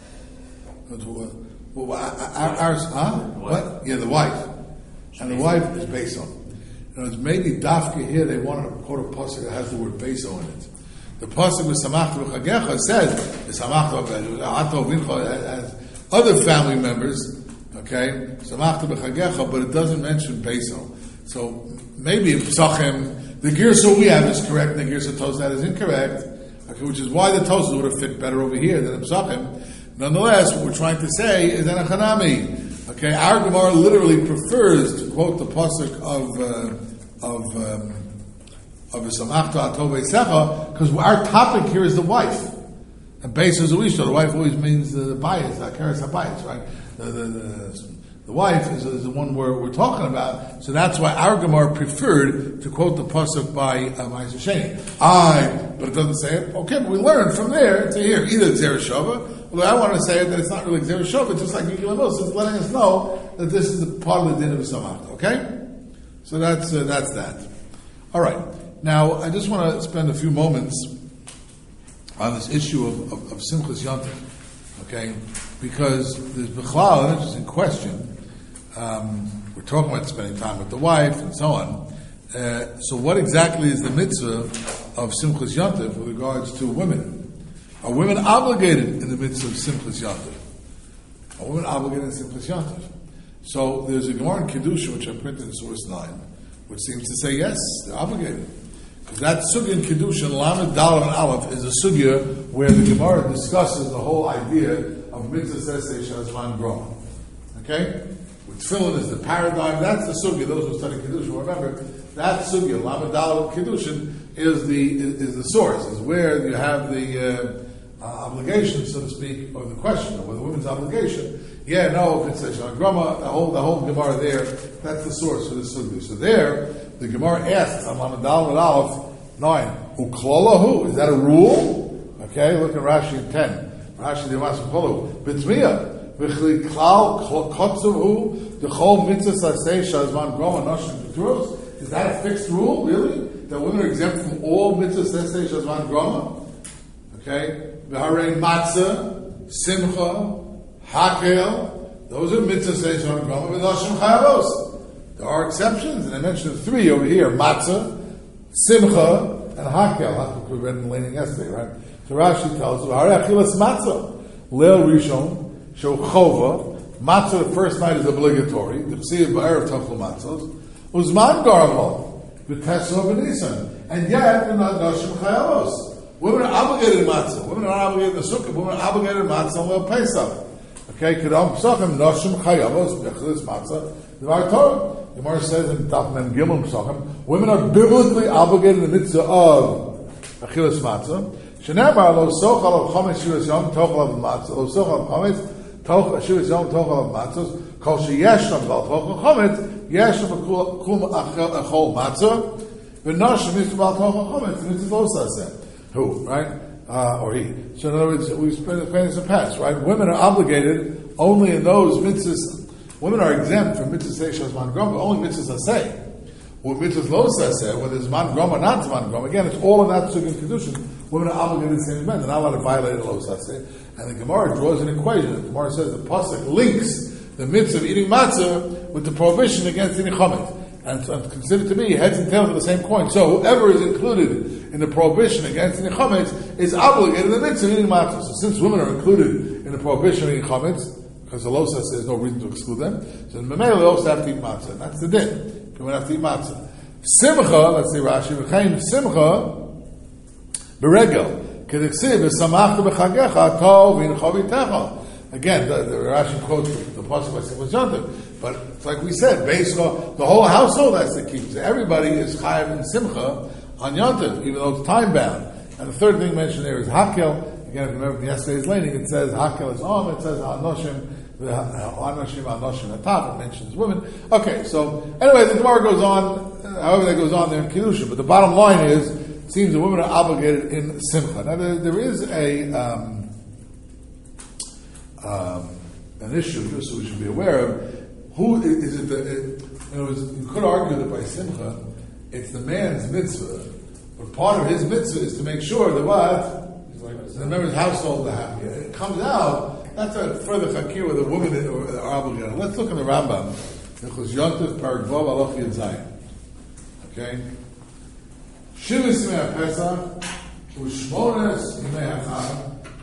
Speaker 1: Well, ours, huh? What? Yeah, the wife. And the wife is Beso. You know, it's maybe Dafka here, they wanted to quote a pasuk that has the word Beso in it. The pasuk with Samachta V'Chagecha says, the Samachta V'Chagecha, other family members, okay, Samachta b'chagecha, but it doesn't mention Peso. So maybe in Pesachim, the Girsa we have is correct, and the Girsa Tosat is incorrect, okay, which is why the Tosat would have fit better over here than in Pesachim. Nonetheless, what we're trying to say is that Hanami, okay, our Gemara literally prefers to quote the pasuk of uh, of um, of Samachta Atov Eisecha, because our topic here is the wife. And Beis is Uishta, the wife always means the bias, the Keres HaBayis, right? The, the, the, the wife is, is the one we're, we're talking about, so that's why our Gemara preferred to quote the pasuk by uh, Ma'aser Sheni. I, but it doesn't say it. Okay, but we learn from there to here. Either Xer Shova, although I want to say that it's not really Xer Shova, just like Yikil Amos, it's letting us know that this is the part of the din of Samachta, okay? So that's, uh, that's that. Alright, now I just want to spend a few moments on this issue of, of, of Simchas Yontif, okay? Because there's Bechlal, an interesting question. Um, we're talking about spending time with the wife and so on. Uh, so what exactly is the mitzvah of Simchas Yontif with regards to women? Are women obligated in the mitzvah of Simchas Yontif? Are women obligated in Simchas Yontif? So there's a Gemara in Kedusha, which I printed in source nine, which seems to say yes, they're obligated. Because that sugya in Kedusha, Lamed, Daled, and Aleph, is a sugya where the Gemara discusses the whole idea of mitzvah sesei shazman groma. Okay? With tefillin is the paradigm. That's the sugya. Those who study Kedusha will remember that sugya, Lamed, Daled, Kedushin, is the is, is the source. Is where you have the uh, uh, obligation, so to speak, or the question of whether women's obligation. Yeah, no, if it's a shazman groma, the whole the whole Gemara there. That's the source for the sugya. So there. The Gemara asks on Lamed Daled and Aleph nine, Uklolahu, is that a rule? Okay, look at Rashi in ten. Rashi the Mas Uklolahu. Bitzmiya, V'chli Klal Kotzuhu, the whole mitzvah sasei shazman groma noshim keturos. Is that a fixed rule, really? That women are exempt from all mitzvah sasei shazman groma? Okay, V'harei matzah, simcha, hakel, those are mitzvah sasei shazman groma, v'noshim chayavos. There are exceptions, and I mentioned three over here: matzah, simcha, and hakel. That's what we read in the Laning yesterday, right? So Rashi tells us, "Hare achilas matzah, leil rishon, shel chova." Matzah the first night is obligatory. The psiv ba'erev tachlu matzos. Uzman garmo, v'tesor v'nisan, and yet they're not nashim chayavos. Women are obligated in matzah. Women are not obligated in the sukkah. Women are obligated in matzah on Leil Pesach. Okay, kedam psachim nashim chayavos b'achilas matzah. The Torah. The Gemara says in Daf Mem Gimel Pesachim, women are biblically obligated in the mitzvah of achilas matzah. Shenamar lo sochal of chametz shiras yom tochal of matzah. Lo sochal of chametz toch shiras yom tochal of matzah. Kol sheyeshlam bal tochal chametz yeshlam kum achol matzah. V'noshim mitzvah bal tochal chametz. The mitzvah lo saseh. Who, right? Uh, or he. So in other words, we've explained this in the past, right? Women are obligated only in those mitzvahs. Women are exempt from mitzvah say shazman groma, but only mitzvahs say. What mitzvahs lo say, whether it's man groma or not man groma, again, it's all of that sugya kedushin. Women are obligated the same as men. They're not allowed to violate the lo say. And the Gemara draws an equation. The Gemara says the pasuk links the mitzvah of eating matzah with the prohibition against eating chametz, and it's considered to be heads and tails of the same coin. So whoever is included in the prohibition against eating chametz is obligated in the mitzvah of eating matzah. So since women are included in the prohibition of eating chametz, because the Losa says no reason to exclude them. So in Mamela, they also have to eat matzah. And that's the din. You have to eat matzah. Simcha, let's say Rashi, V'chaim Simcha, Beregel, K'diksiv, V'samachta B'chagecha, Tov, V'inchovitecha. Again, the, the Rashi quotes the, the pasuk by Simchas Yontif. But it's like we said, based on the whole household has to keep. So everybody is chayav in Simcha on Yontif, even though it's time bound. And the third thing mentioned there is Hakel. Again, if you remember from yesterday's laning, it says Hakel is Om, it says Anoshim, Anoshim, Anoshim, at top, it mentions women. Okay, so anyway, the Gemara goes on, however that goes on there in Kedusha, but the bottom line is, it seems the women are obligated in Simcha. Now, there, there is a, um, um, an issue, just so we should be aware of, who is it that, it, in other words, you could argue that by Simcha, it's the man's mitzvah, but part of his mitzvah is to make sure that what? The member's household to have. It comes out, that's a further fakir with a woman are obligated. Let's look in the Rambam. Because Yontif Parak Vav Aloch Yud Zayin. Okay? Shivas Yimei HaPesach, U'shmones Yimei HaChag,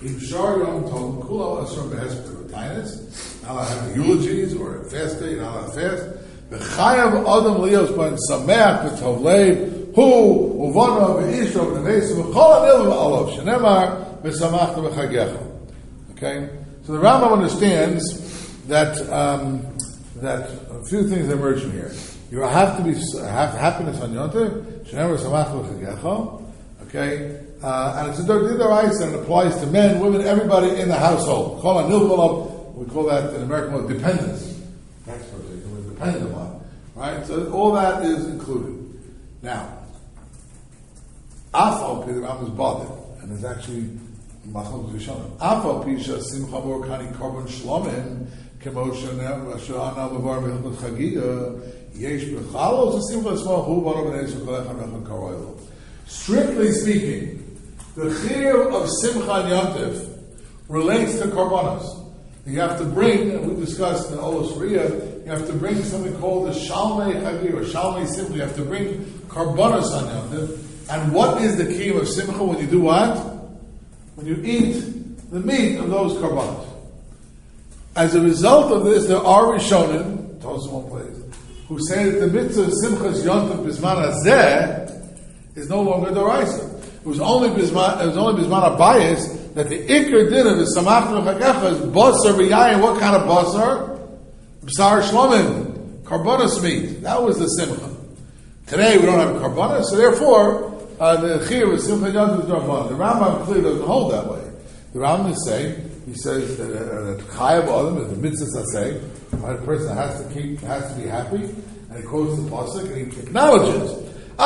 Speaker 1: If Shar Yom Tov, Kula Asur Behesped V'Tainis, now I have eulogies or a fast day, now I have fast. V'chayav Adam Lios Ben Sameach V'Tov Leib, Hu Uvana V'Isho V'Nevesu V'Chol Anil V'Alav Shenemar V'Samachta V'Chagecha. Okay, so the Rambam understands that um, that a few things emerge from here. You have to be have happiness on Yom Tov, Shenemar V'Samachta V'Chagecha. Okay, uh, and it's a Dor and it applies to men, women, everybody in the household. Chol Anil V'Alav, we call that in American word dependence. That's what we're dependent upon, right? So all that is included. Now, Afal Pi, the Rambam is bothered, and it's actually Machlokes Rishonim. Afal Pi Simcha Mor Kani Korban Shlomim Kemo Shana Mavar Mechut Chagiga Yesh B'Chalos Simcha Small Hu Baro B'Nei Shukhalech HaMechut Karoilo. Strictly speaking, the chiyuv of Simcha and Yom Tov relates to Karbanos. You have to bring, and we discussed in Olos Riyah, you have to bring something called the Shalmei Chagir or Shalmei Simcha. You have to bring Karbanos on Yom Tov. And what is the chiyuv of Simcha when you do what? When you eat the meat of those Karbanos. As a result of this, there are Rishonim, Toss one place, who say that the mitzvah of Simcha's Yom Tov Bisman Hazeh is no longer Doraisa. It was only Bisman, it was only Bisman Abayis that the Iker din of the Samach V'Chagecha is Basar V'Yayin. What kind of Basar? B'Sar Shlomim. Karbonos meat. That was the Simcha. Today we don't have Karbonos, so therefore, uh, the Chiyuv of Simcha Yom Tov is Rabban. The Rambam clearly doesn't hold that way. The Rambam is saying, he says that, uh, that Chayav Adam is the mitzvah say, right? A person has to keep, has to be happy, and he quotes the pasuk and he acknowledges.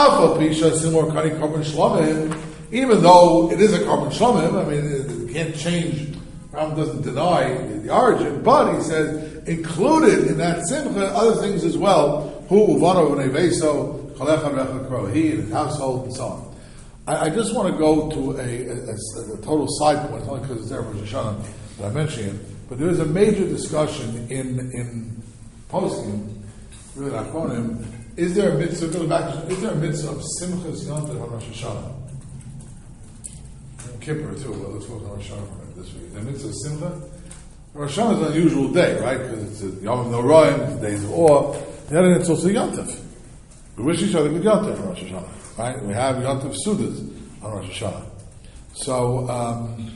Speaker 1: Even though it is a Korban Shlomim, I mean, it, it can't change. Ram doesn't deny the origin, but he says included in that simcha other things as well. Hu uvano v'neveso chalecha v'echakro, he and his household and so on. I, I just want to go to a, a, a, a total side point, only because it's there for Rosh Hashanah that I'm mentioning it. But there is a major discussion in in poskim, really Achronim. Is there a mitzvah? Go back. Is there a mitzvah of Simchas Yom Tov on Rosh Hashanah? And Kippur too. Well, let's focus on Rosh Hashanah for this week. The mitzvah of Simcha. Rosh Hashanah is an unusual day, right? Because it's a Yom Noraim, it's days of awe. The other, it's also Yom Tov. We wish each other good Yom Tov on Rosh Hashanah, right? We have Yom Tov Sudas on Rosh Hashanah. So, um,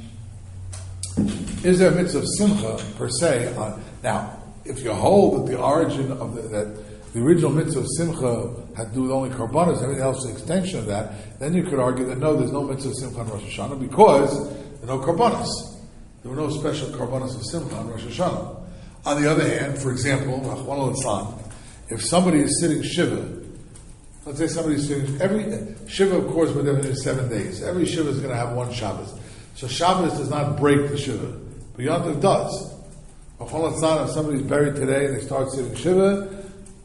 Speaker 1: is there a mitzvah of Simcha per se? On, now, if you hold that the origin of the, that the original mitzvah of Simcha had to do with only Karbanos, everything else is an extension of that, then you could argue that no, there's no mitzvah of Simcha on Rosh Hashanah because there are no Karbanos. There were no special Karbanos of Simcha on Rosh Hashanah. On the other hand, for example, Rachmana litzlan, if somebody is sitting Shiva, let's say somebody is sitting, every, Shiva of course, by definition is seven days. Every Shiva is going to have one Shabbos. So Shabbos does not break the Shiva, but Yom Tov does. Rachmana litzlan, if somebody's buried today and they start sitting Shiva,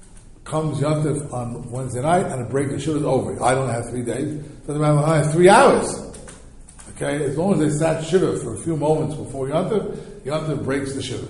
Speaker 1: comes Yom Tov on Wednesday night and a break the Shiva is over. I don't have three days. Doesn't matter how I have three hours. Okay, as long as they sat Shiva for a few moments before Yom Tov, Yom Tov breaks the Shiva.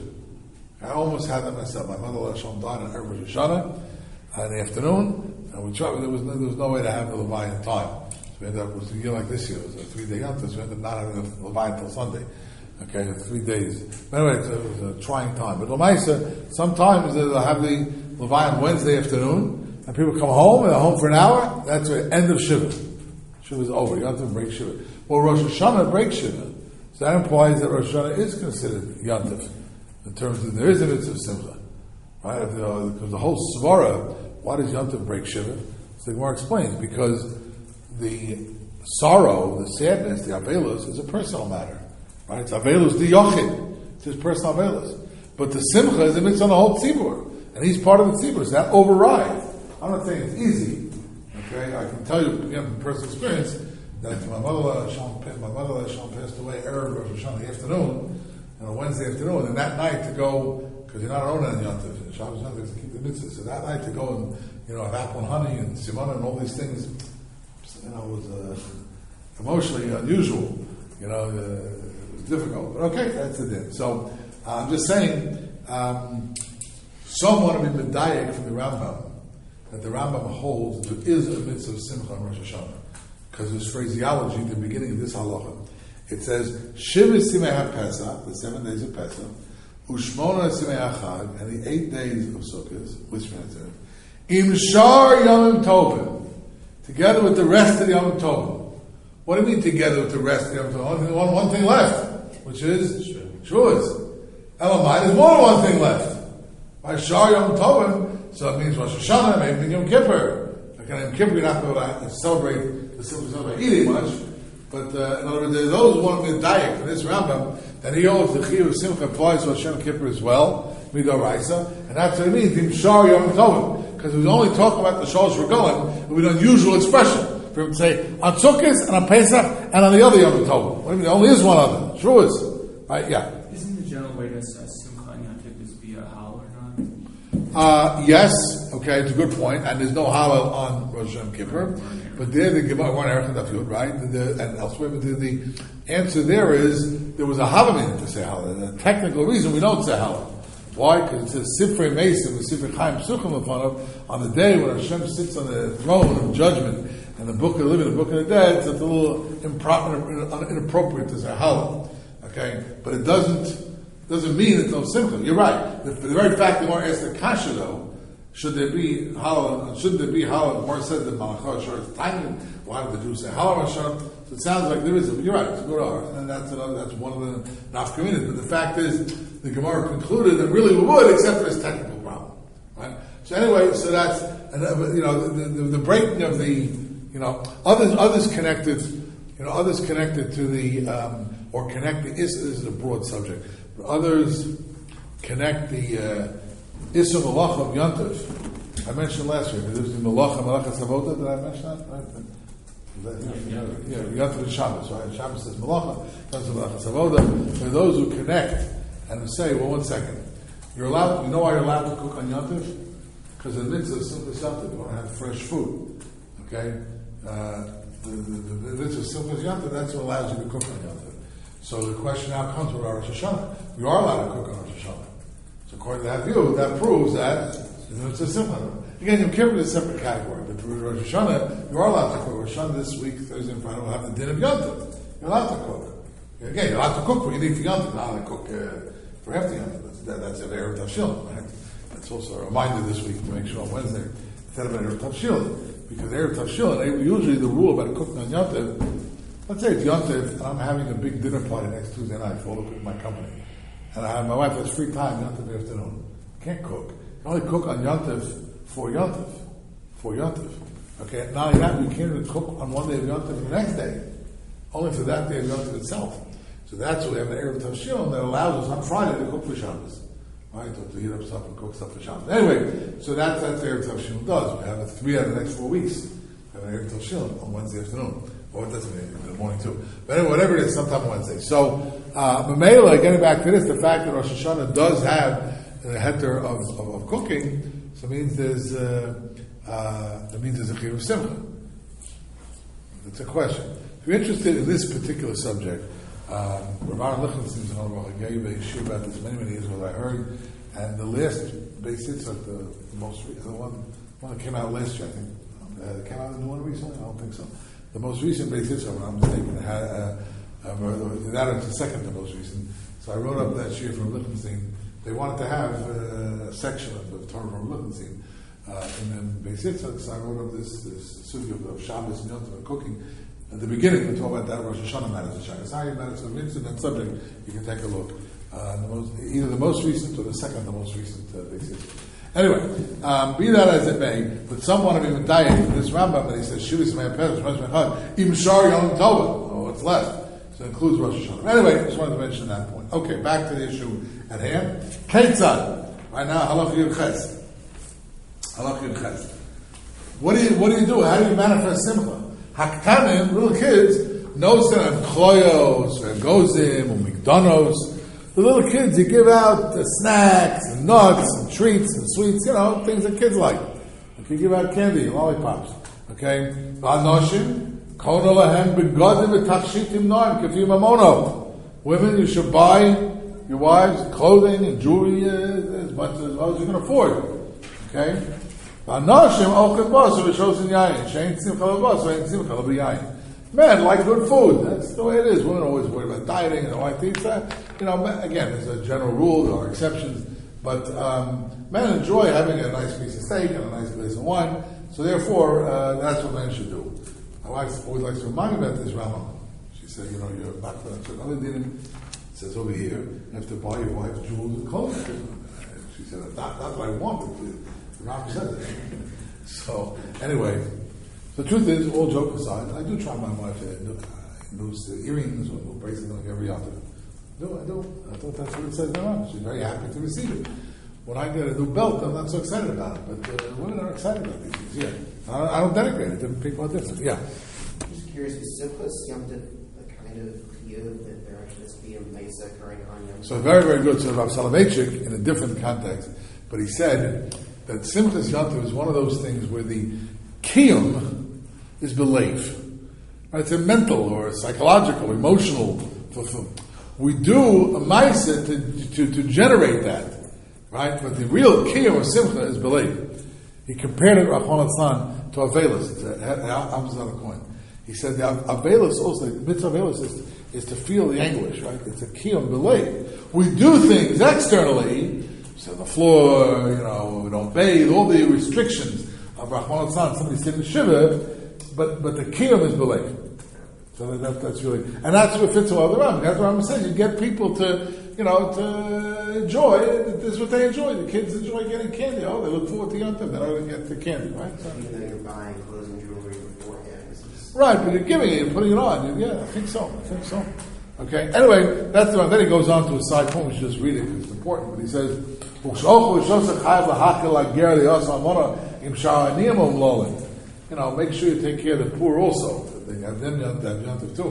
Speaker 1: I almost had that myself. My mother Hashem died on Erev Rosh Hashanah in the afternoon, and we tried. There was no, there was no way to have the Levaya in time. So we ended up with a year like this year. It was a three-day Yom Tov, so we ended up not having the Levaya until Sunday. Okay, three days. But anyway, it was a trying time. But Lamaisa, sometimes they'll have the Levaya on Wednesday afternoon, and people come home, and they're home for an hour. That's the end of Shiva. Shiva is over. You have to break Shiva. Well, Rosh Hashanah breaks Shiva. So that implies that Rosh Hashanah is considered Yom Tov. In terms of, there is a mitzvah of Simcha. Right? If, uh, because the whole Svara, why does Yom Tov break Shiva? So the Gemara explains, because the sorrow, the sadness, the Avelos, is a personal matter. Right? It's Avelos di Yochid. It's his personal Avelos. But the Simcha is a mitzvah on the whole Tzibur. And he's part of the Tzibur. So that overrides. I'm not saying it's easy. Okay? I can tell you, again, from personal experience, that my mother, my mother passed away Erev Rosh Hashanah in the afternoon, on a Wednesday afternoon, and that night to go, because you're not alone on Yom Tov, Shabbos Yom Tov is to keep the mitzvah. So that night to go and, you know, have apple and honey and simona and all these things, you know, was uh, emotionally unusual. You know, uh, it was difficult. But okay, that's the din. So uh, I'm just saying, um, some want to be medayek from the Rambam, that the Rambam holds there is a mitzvah of Simcha on Rosh Hashanah, because there's phraseology at the beginning of this halacha. It says, Shiva Simei HaPesach, the seven days of Pesach, Ushmona Simei HaChag, and the eight days of Sukkot, which means Im Shar Yom Tovim, together with the rest of the Yom Tovim. What do you mean together with the rest of the Yom Tovim? One, one thing left, which is Shavuos. Elamai, there's more than one thing left. By Shar Yom Tovim, so it means Rosh Hashanah, maybe Yom Kippur. Like on Yom Kippur, you're not going to celebrate the simple celebrate eating much. But uh, in other words, there's those who want to be diet for this Rambam, and he holds the Chiyuv Simcha applies to Hashem Kippur as well, Midoraisa, and that's what it means, Im Shar Yom Tovim. Because we only talk about the Shalosh Regalim with an unusual expression. For him to say, on Sukkot, and on Pesach, and on the other Yom Tovim. What do you mean? There only is one other. Shavuos. Right, yeah.
Speaker 4: Isn't the general way to assess Simcha and Yom Kippur is via Hallel or not?
Speaker 1: Uh, yes, okay, it's a good point, and there's no Hallel on Rosh Hashanah Kippur. But there, the Gemara, one Erech and Dafyud, right? The, the, and elsewhere, but the, the answer there is, there was a Havamina to say Hallel. The technical reason we don't say Hallel. Why? Because it says Sifrei Mesim with Sifrei Chaim Psuchim upon him on the day when Hashem sits on the throne of judgment and the book of the living, the book of the dead. It's a little improper, inappropriate to say Hallel. Okay, but it doesn't doesn't mean it's no Simcha. You're right. The, the very fact that Gemara asked the Kasha though, should there be Hallel? Shouldn't there be Hallel? Gemara said that Malachah Shor is timing. Why did the Jews say Hallel Hashem? So it sounds like there is. But you're right. It's a good art, and that's another. That's one of the nafkaminas. But the fact is, the Gemara concluded that really we would, except for this technical problem, right? So anyway, so that's you know the, the, the breaking of the you know others others connected you know others connected to the um, or connected is this is a broad subject. But others connect the uh, Isur Malacha of Yontif. I mentioned last week. There's the Malacha Malacha Savota. Did I mention that? Right? That, yeah, yeah, Yontif and Shabbos, right? Shabbos says Malacha, Yontif Malacha Savota. For those who connect and say, well, one second, you're allowed. You know why you're allowed to cook on Yontif? Because the mitzvah is simply something. You want to have fresh food. Okay, uh, the, the, the mitzvah is simply Yontif. That's what allows you to cook on Yontif. So the question now comes with Rosh Hashanah. You are allowed to cook on Rosh Hashanah. So according to that view, that proves that it's a simple. Again, Yom Kippur is a separate category, but for Rosh Hashanah, you are allowed to cook. Rosh Hashanah this week, Thursday and Friday, we'll have the din of Yontif. You're allowed to cook. Again, you're allowed to cook for you need for Yontif, not allowed to cook uh, for hefty Yontif. That's, that, that's an Erev Tavshil, right? That's also a reminder this week to make sure on Wednesday, instead of an Erev Tavshil, because Erev Tavshil, usually the rule about cooking on Yontif, let's say it's Yontif, and I'm having a big dinner party next Tuesday night for all the people in my company. And I have, my wife has free time Yontif afternoon. Can't cook. You can only cook on Yontif for Yontif. For Yontif. Okay, not only that, we can't even cook on one day of Yontif the next day. Only for that day of Yontif itself. So that's why we have an Erev Tavshil that allows us on Friday to cook for Shabbos. Right? To, to heat up stuff and cook stuff for Shabbos. Anyway, so that's that's Erev Tavshil does. We have it three out of the next four weeks. We have an Erev Tavshil on Wednesday afternoon. Or it doesn't mean in the morning too. But anyway, whatever it is, sometime Wednesday. So, uh, Mamela, getting back to this, the fact that Rosh Hashanah does have the heter of, of, of cooking, so it means there's, uh, uh, it means there's a Chiyuv Simcha. It's a question. If you're interested in this particular subject, um, Rav Lichtenstein gave a shir about this many, many years ago, I heard, and the last basis, like the, the most recent one, one that came out last year, I think, uh, came out the new one recently? I don't think so. The most recent basis, if I'm mistaken, had, uh, uh, that was the second to most recent. So I wrote up that shir from Lichtenstein. They wanted to have uh, a section of the Torah from Lichtenstein uh, in the basis. So I wrote up this this sugya of Shabbos and Yontif and cooking. At the beginning, we talk about that Rosh Hashanah matters, the Shabbos matters. So if you're interested in that subject, you can take a look. Uh, the most, either the most recent or the second the most recent uh, basis. Anyway, um, be that as it may, but someone of even died in this Rambam that he says Shivas Me'apez, Im Shar Yom Tovah, or what's left. So it includes Rosh Hashanah. Anyway, I just wanted to mention that point. Okay, back to the issue at hand. Ketzad. Right now, Halach Yud Ches. Halach Yud Ches. What do you what do you do? How do you manifest Simcha? Haktanim, little kids, knows that of Chloyos, and Gozim, or McDonald's. The little kids, you give out uh, snacks and nuts and treats and sweets, you know, things that kids like. Okay, you give out candy and lollipops. Okay? V'anoshim, kono lahem begodim v'tachshitim noim k'fi mamono. Women, you should buy your wives clothing and jewelry uh, as much as well as you can afford. Okay? V'anoshim ochel bas v'shos in yayin. Shein simcha l'bas v'ein simcha l'b'yayin. Men like good food. That's the way it is. Women are always worried about dieting and all that. You know, again, there's a general rule. There are exceptions. But um, men enjoy having a nice piece of steak and a nice glass of wine. So therefore, uh, that's what men should do. My wife always likes to remind me about this, Rama. She said, you know, you're not going to another dinim. It says over here, you have to buy your wife jewels and clothes. She said, that's not, not what I want. The Rama said it. So, anyway, the truth is, all joke aside, I do try my wife to lose the earrings or bracelets like every other. No, I don't. I thought that's what it says in the Rama. She's very happy to receive it. When I get a new belt, I'm not so excited about it. But uh, women are excited about these things. Yeah, I don't, I don't denigrate it. Different people are different. Yeah.
Speaker 5: I'm just curious, is Simchas Yom Tov a kind of view that there actually has to be a Mesa occurring on Yom Tov?
Speaker 1: So very, very good. So Rav Soloveitchik, in a different context, but he said that Simchas Yom Tov is one of those things where the kiyum is belief. Right? It's a mental or a psychological, emotional fulfillment. We do a Mesa to, to, to generate that. Right? But the real kiyum of Simcha is belief. He compared it, Rachman Atzlan, to Avelis. It's a opposite of a coin. He said the Avelis also, the mitzvah Avelis is, is to feel the anguish, right? It's a kiyum belief. We do things externally, so the floor, you know, we don't bathe, all the restrictions of Rachman Atzlan, somebody's taking Shiva, but, but the kiyum is belief. So that, that's really, and that's what fits all the Ram. That's what I'm saying. You get people to, you know, to enjoy. This is what they enjoy. The kids enjoy getting candy. Oh, they look forward to Yom Tov. They're not going to get the candy, right? So,
Speaker 5: even though you're buying clothes and jewelry beforehand.
Speaker 1: Right, but you're giving it, you're putting it on. Yeah, I think so. I think so. Okay. Anyway, that's the one. Then he goes on to a side point. We should just read it because it's important. But he says, you know, make sure you take care of the poor also. They have them Yom Tov too.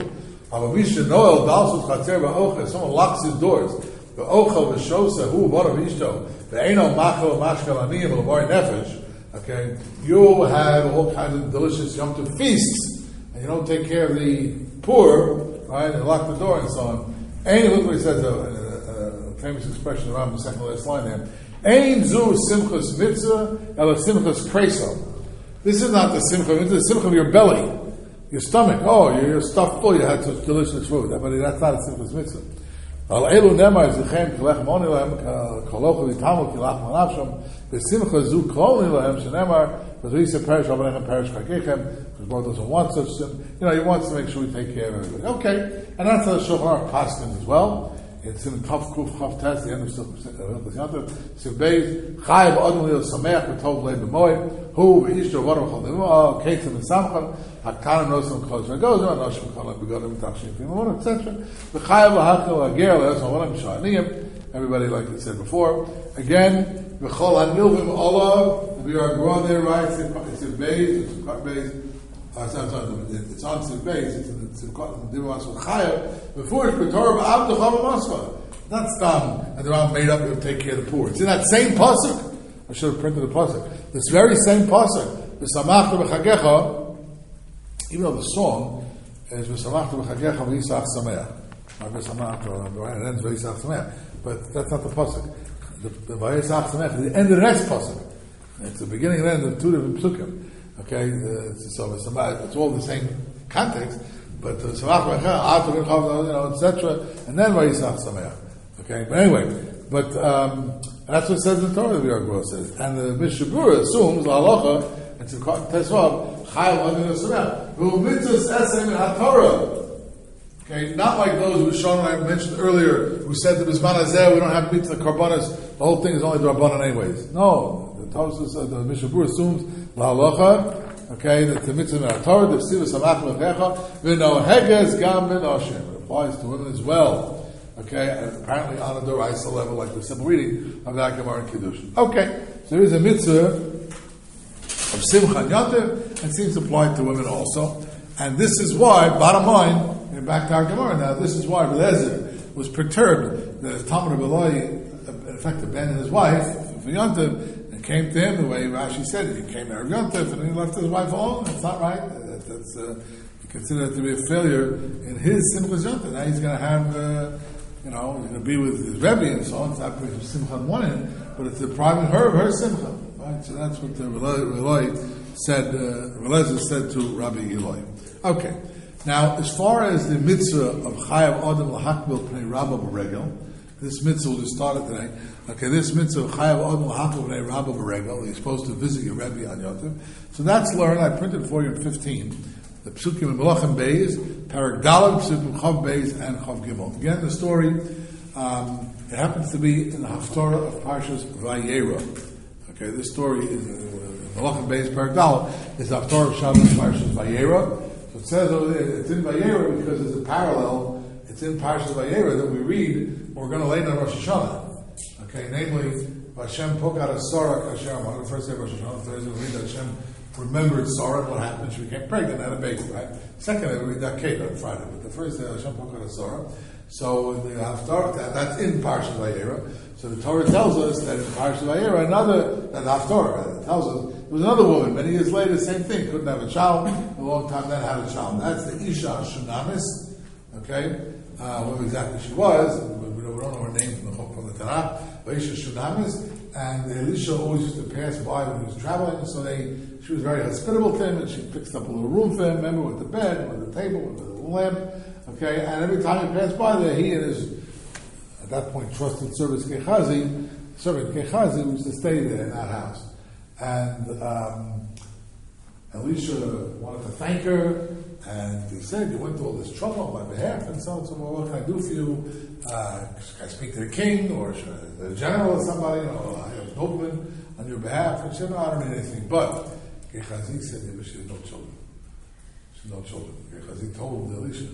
Speaker 1: Someone locks his doors. The ochel v'shosa hu barav ishto ve'eno machal mashkal aniyim l'var nefesh. Okay, you have all kinds of delicious Yom Tov feasts, and you don't take care of the poor, right? And lock the door and so on. Ein, look what he says, a, a, a famous expression around the second last line there. Ein zu simchas mitzvah ela simchas kreso. This is not the simcha mitzvah, the simcha of your belly. Your stomach, oh, you're, you're stuffed full, you had such delicious food. But that's not a simple mitzvah. Al elu nemar zichem kilechem oni lehem kolochu v'tamu kilach manavsham v'simcha zu kloni lehem shenemar v'zuisa perish albanechem perish chagechem because God doesn't want such sin. You know, he wants to make sure we take care of everybody. Okay, and that's how the Shulchan Aruch paskins as well. It's in Tav Kuf Chav Tes, the end of Simchas Yom Tov. Sivbeis Chayav Adam Lil Sameach B'Tov Leib B'Moed Hu V'Ishto V'Aruch Chol Nevuah Keitzim V'Samchan Hakanim Nosam Kol Shvagozer Noshim Kol Begodim Tachshim Fimon et cetera. V'Chayav Lahakil Ager Le'Esam Olam Shaniyim. Everybody, like I said before. Again, V'Chol Hanilvim Olav. We are going there, right? It's Sivbeis. It's Sivbeis. Uh, it's, not, it's on Siv base, it's in Divas with Chayav. Before it's B'Torah B'Avdu Chava Masva. Not Stam, and the Ram made up to take care of the poor. It's in that same pasuk. I should have printed the pasuk. This very same pasuk, V'Samachta B'Chagecha, even though the song is V'Samachta B'Chagecha V'Yisach Sameach. Not V'Samachta, it ends V'Yisach Sameach. But that's not the pasuk. The, the V'Yisach Sameach is the end of the next pasuk. It's the beginning and end of two different psukim. Okay, uh, so it's, it's all the same context, but uh, you know, et cetera. And then Vayisach Sameach. Okay, but anyway, but um, that's what it says in the Torah. The Biur says, and the Mishabura assumes the halacha. It's a tesvav chayav adin sameach. Who mitzvahs esem in haTorah. Okay, not like those who Sean and I mentioned earlier, who said that Bisman Hazeh we don't have mitzvah karbanos. The whole thing is only the rabbanon anyways. No. The Tosfos, uh, the Mishabur assumes la halacha, okay, that the mitzvah in Torah, the sivus samach lechecha, v'no heges gam min Hashem. It applies to women as well. Okay, and apparently on a Doraisa level, like the simple reading of that Gemara and Kiddushin. Okay, so there is a mitzvah of Simcha and Yom Tov, and seems applied to women also. And this is why, bottom line, and back to our Gemara now, this is why Eliezer was perturbed that his Talmud of Eloi, in fact, abandoned his wife for Yom Tov, came to him the way Rashi said it. He came to Yom Tov and he left his wife alone. That's not right. That, that's uh, he considered it to be a failure in his Simchas Yom Tov. Now he's going to have, uh, you know, he's going to be with his Rebbe and so on. It's not because Simcha on one end, but it's depriving her of her Simcha. Right? So that's what the Relay said. Uh, Relay said to Rabbi Eloi. Okay. Now, as far as the mitzvah of Chayav Adam L'Hakbil Pnei Rabba B'Regel, this mitzvah will just started today. Okay, this mitzvah of Chayav Adam L'Hakbil Pnei Rabba B'Regel, you're supposed to visit your Rebbe on Yom Tov. So that's learned. I printed for you in fifteen. The Psukim in Melachim Beis, Parak Daled, Psukim Chav Beis, and Chav Gimel. Again, the story, um, it happens to be in the Haftorah of Parshas Vayera. Okay, this story is uh, Melachim Beis, Parak Daled, is the Haftorah of Shabbos Parshas Vayera. So it says over there, it's in Vayera because there's a parallel. It's in Parshas Vayera that we read, we're going to lay on Rosh Hashanah. Okay, namely, Hashem Pokat Asara Kashem. On the first day of Rosh Hashanah, Thursday, we read that Hashem remembered Sarah, what happened? She became pregnant, had a baby, right? Second day, we read that Kate on Friday, but the first day, Hashem Pokat Asara. So the Haftarah, that, that's in Parshas Vayera. So the Torah tells us that in Parshas Vayera, another, that Haftarah tells us, there was another woman, many years later, same thing, couldn't have a child, a long time then had a child. That's the Isha Shunamis, okay? Uh, whoever exactly she was, we don't know her name from the from the Tanakh, but Isha Shunamis, and Elisha always used to pass by when he was traveling, so they, she was very hospitable to him, and she fixed up a little room for him, remember, with the bed, with the table, with the lamp, okay, and every time he passed by there, he and his, at that point, trusted servant Gehazi, servant Gehazi used to stay there in that house. And um, Elisha wanted to thank her, and he said, you went to all this trouble on my behalf, and so on, so well, what can I do for you? Uh, can I speak to the king, or should I, the general or somebody, you know, I have a nobleman on your behalf? And she said, no, I don't need anything. But Gehazi said, yeah, but she has no children. She has no children. Gehazi told Elisha.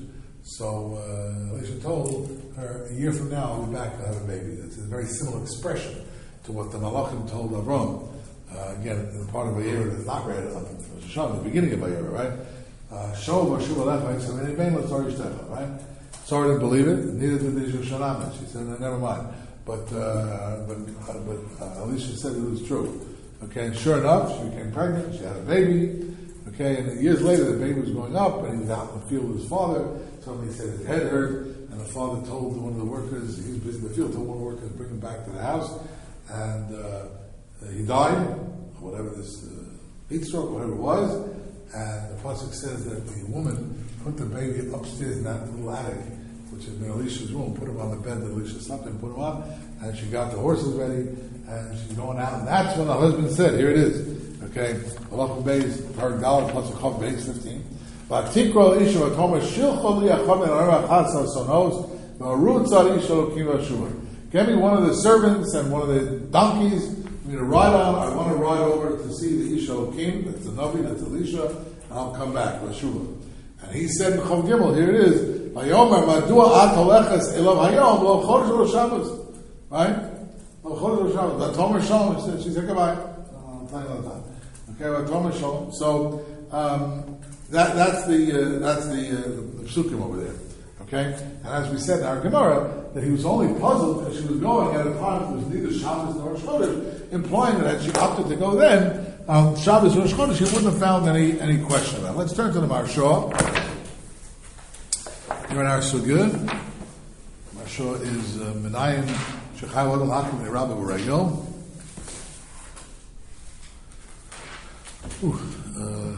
Speaker 1: So uh, Elisha told her, a year from now, I'll be back to have a baby. That's a very similar expression to what the Malachim told Avram. Uh, again, in the part of Vayera that's not read up in Shoshana, the beginning of Vayera, right? Show Vashuv Alecha, he said, "Vein l'Torah Yishtecha," right? Sarah didn't believe it, neither did the Shoshana. She said, no, never mind. But uh, but uh, but uh, Elisha said it was true. Okay, and sure enough, she became pregnant. She had a baby. Okay, and years later, the baby was growing up, and he was out in the field with his father. Somebody said his head hurt, and the father told one of the workers, he was busy in the field, told one of the workers to bring him back to the house, and uh, he died, or whatever this uh, heat stroke, whatever it was, and the pasuk says that the woman put the baby upstairs in that little attic, which is in Elisha's room, put him on the bed that Elisha slept in, put him on, and she got the horses ready, and she's going out, and that's when the husband said, here it is, okay, Malachim Beis, Parak Daled, pasuk Chav Beis fifteen, V'atikro Elisha v'tomer shilcho li achad me'arei achad sarsonos, v'arut tzar Elisha lokim v'ashuva. Get me one of the servants and one of the donkeys for me to ride on. I want to ride over to see the Isha Lokim, that's the Navi, that's Elisha, and I'll come back, Vashuva. And he said in Chav Gimel, here it is, Vayomer madua at holeches elav hayom lo chodesh lo Shabbos. Right? Lo chodesh lo Shabbos. V'tomer shalom, she said goodbye. No, I'm telling you all the time. Okay, V'tomer shalom. So, um, that, that's the, uh, that's the, uh, the psukim over there. Okay? And as we said in our Gemara, that he was only puzzled because she was going at a time that was neither Shabbos nor Rosh Chodesh, implying that had she opted to go then, um, Shabbos or Rosh Chodesh, she wouldn't have found any, any question about it. Let's turn to the Maharsha. Here in our Sugya. Maharsha is uh, Menayin Shechai Wadal Hakim Rabba B'Regel. Uh,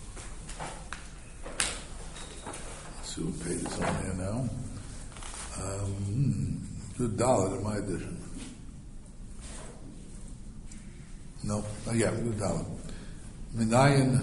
Speaker 1: let's see what page is on here now. Um, good dollar in my edition. No, oh, yeah, good dollar. Minayin.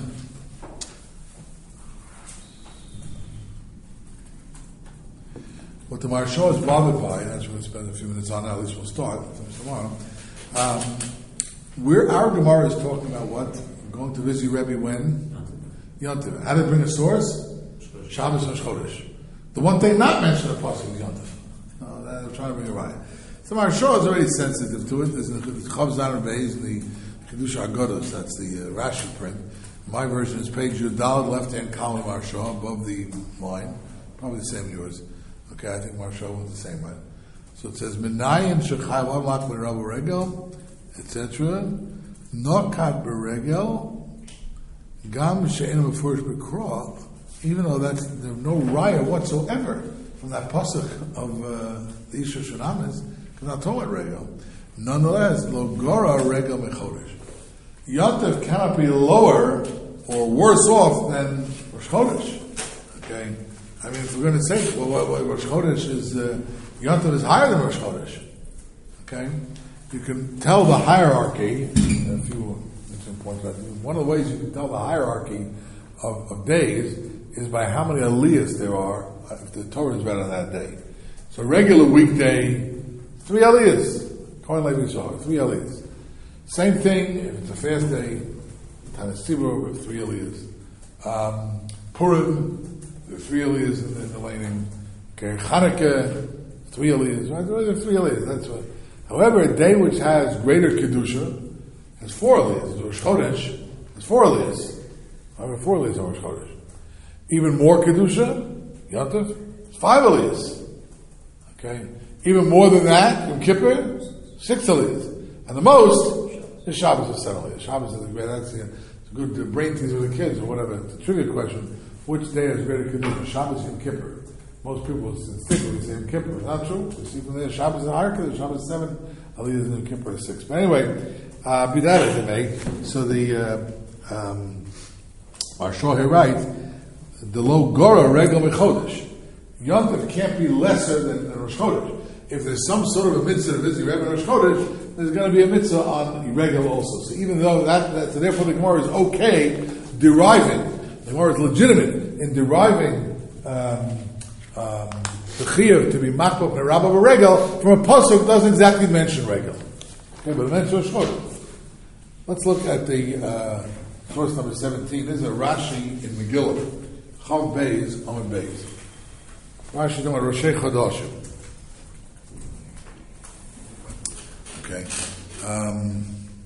Speaker 1: What the Maharsha is bothered by, and that's what we'll spend a few minutes on now, at least we'll start, finish tomorrow. Um, where our Gemara is talking about what? Going to visit Rebbe when? Yontif. How to bring a source? Shabbos Rosh Chodesh. The one thing not mentioned in the pasuk is Yontif. No, that, I'm trying to bring it right. So Maharsha is already sensitive to it. There's the Chav Zanar Beis, the Kedusha Agodos, that's the uh, Rashi print. My version is page Yudal, left-hand column Maharsha, above the line. Probably the same as yours. Okay, I think Maharsha was the same, right? So it says, Menayin Shechai Wadal Hakim Rabba B'Regel, et cetera. Nokat B'Regel, Gam She'enu Mefurish B'Kra, even though that's, there's no raya whatsoever from that pasuk of uh, the Isha Shunamis, because not talking about regel. Nonetheless, Lo Gora Regel Mechodesh. Yontif cannot be lower or worse off than Rosh Chodesh. Okay? I mean, if we're going to say, well, what, what, Rosh Chodesh is, uh, Yom Tov is higher than Rosh Chodesh. Okay? You can tell the hierarchy, a few interesting points about this. One of the ways you can tell the hierarchy of, of days is by how many aliyahs there are if the Torah is read on that day. So regular weekday, three aliyahs. Kohen Levi Zohar, three aliyahs. Same thing if it's a fast day, Tanis Tzibur, we have three aliyahs. Um, Purim, there are three aliyahs in, in the laning. Okay, Chanukah, three aliyahs. Right? There are three aliyahs, that's what. However, a day which has greater Kedusha has four aliyahs. Rosh Chodesh has four aliyahs. However, four aliyahs on Rosh Chodesh. Even more Kedusha, Yom Tov, it's five aliyahs. Okay? Even more than that, Yom Kippur, six aliyahs. And the most is Shabbos is seven aliyahs. Shabbos is the great, that's the, it's a good uh, brain teaser with the kids or whatever. It's a trivia question. Which day has greater Kedusha? Shabbos, Yom Kippur. Most people instinctively say Yom Kippur. It's not true. You see from there, Shabbos is higher because Shabbos is seven, aliyahs in Yom Kippur is six. But anyway, uh, be that as it may, so the uh, um, Maharsha here writes, the lo gora regel mechodesh. Yom Tov can't be lesser than, than Rosh Chodesh. If there's some sort of a mitzvah that is irregular Rosh Chodesh, there's going to be a mitzvah on irregular also. So even though that, that so therefore the Gemara is okay deriving, the Gemara is legitimate in deriving um, um, the chiyuv to be makbuk merabba v'regel from a pasuk that doesn't exactly mention regel. Okay, but it mentions Rosh Chodesh. Let's look at the uh, source number seventeen. This is a Rashi in Megillah. Chav Beis, Amud Beis. Rashi talking about Roshei Chodashim. Okay. Um,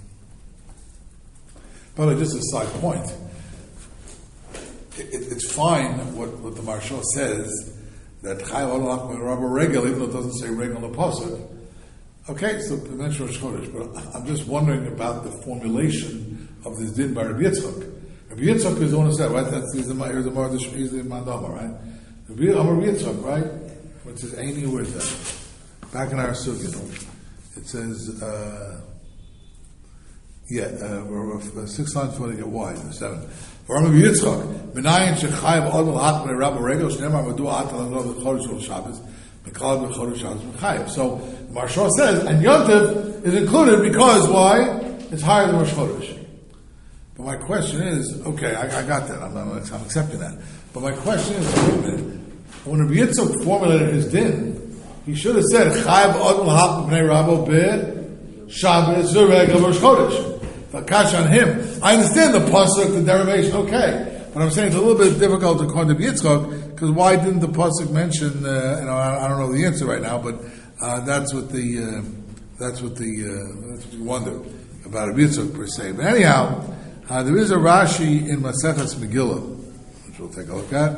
Speaker 1: by the way, just a side point. It, it, it's fine what, what the Maharsha says that Chayv Olach Merabba Regel, even though it doesn't say Regel in the pasuk. Okay, so it mentions Rosh Chodesh, but I'm just wondering about the formulation of this din by Rabbi Yitzchak. Rabbi Yitzchak is the one who said, right? That's he's the he's the he's the Mandama, right? Rabbi Yitzchak, right? What says Aini? Where is that? Back in our sukkah, it says, uh, yeah, uh, six lines before they get wide. Seven. Rabbi Yitzchak, Menayin shechayev odel hat b'nei Rabba Regel shneimar madua atal another chodesh ol Shabbos mekal b'chodesh Shabbos mechayev. So Maharsha says, and Yom Tov is included because why? It's higher than Rosh Chodesh. But my question is, okay, I, I got that. I'm, I'm, I'm accepting that. But my question is, wait a minute. When Rabbi Yitzchak formulated his din, he should have said, Chayav Odel Hap B'nei Rabbo Be Shabbos V'Regel Rosh Chodesh. V'kash on him. I understand the pasuk, the derivation, okay. But I'm saying it's a little bit difficult to quote Rabbi Yitzchak, because why didn't the pasuk mention, uh, you know, I, I don't know the answer right now, but uh, that's what the, uh, that's what the, uh, that's what you wonder about Rabbi Yitzchak per se. But anyhow, Uh, there is a Rashi in Maseches Megillah, which we'll take a look at.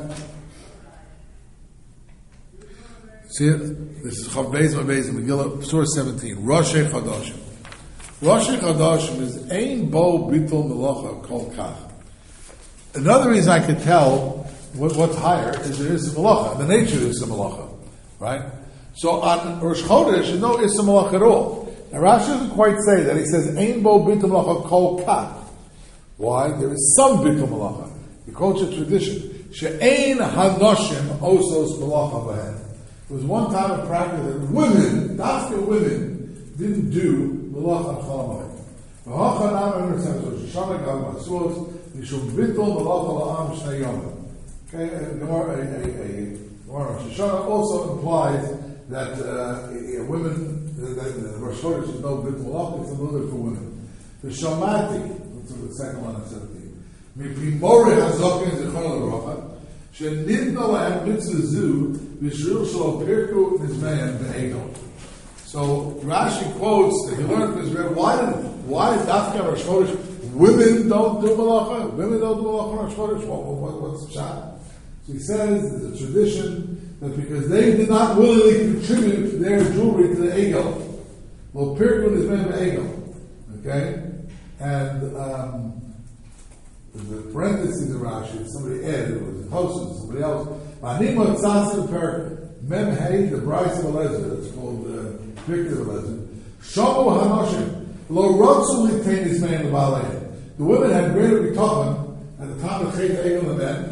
Speaker 1: See it? This is Chav Beis Beis Megillah, source seventeen. Roshei Chodashim. Roshei Chodashim is Ein Bo Bittul Melacha Kol Kach. Another reason I could tell what, what's higher is there is a melacha. The nature is a melacha, right? So on Rosh Chodesh, there's no is a melacha at all. Now Rashi doesn't quite say that. He says Ein Bo Bittul Melacha Kol Kach. Why? There is some bittul malacha. He quotes a tradition. She'ein hanoshim osos malacha b'hen. There was one time of practice that women, not the women, didn't do malacha chalamayim. V'hacha nam emer says, Shoshana gal masuos, yishum bittul malacha la'am shnei yomim. Okay, and Gemara, a, a, a, Gemara Shoshana also implies that uh, a, a women, that the Rosh Chodesh is no bittul malacha, it's a little bit for women. The Shamati, to the second one at seventeen. Miprimore hazokin zichron l'rocha, shenidna lahem mitzvah zu, v'shirul shlo pirku nizmeyan be'egel. So Rashi quotes that he learned from his Rebbe, why did, why is Dafka Rosh Chodesh, women don't do malacha, women don't do malacha Rosh Chodesh, what, what, what's the shot? So he says, there's a tradition that because they did not willingly contribute their jewelry to the egel, well, pirku nizmeyan be'egel. Okay? And um, the parentheses of Rashi, somebody added, it was a host, somebody else. Manimot Tzatzim Per Mem Hey, the Bryce of Elazar, it's called the Victor of Elazar. Shomu Hanoshim, Lo Rotzu Litain is man the Balaam. The women had greater bitachon at the time of Chet Egel and men. When the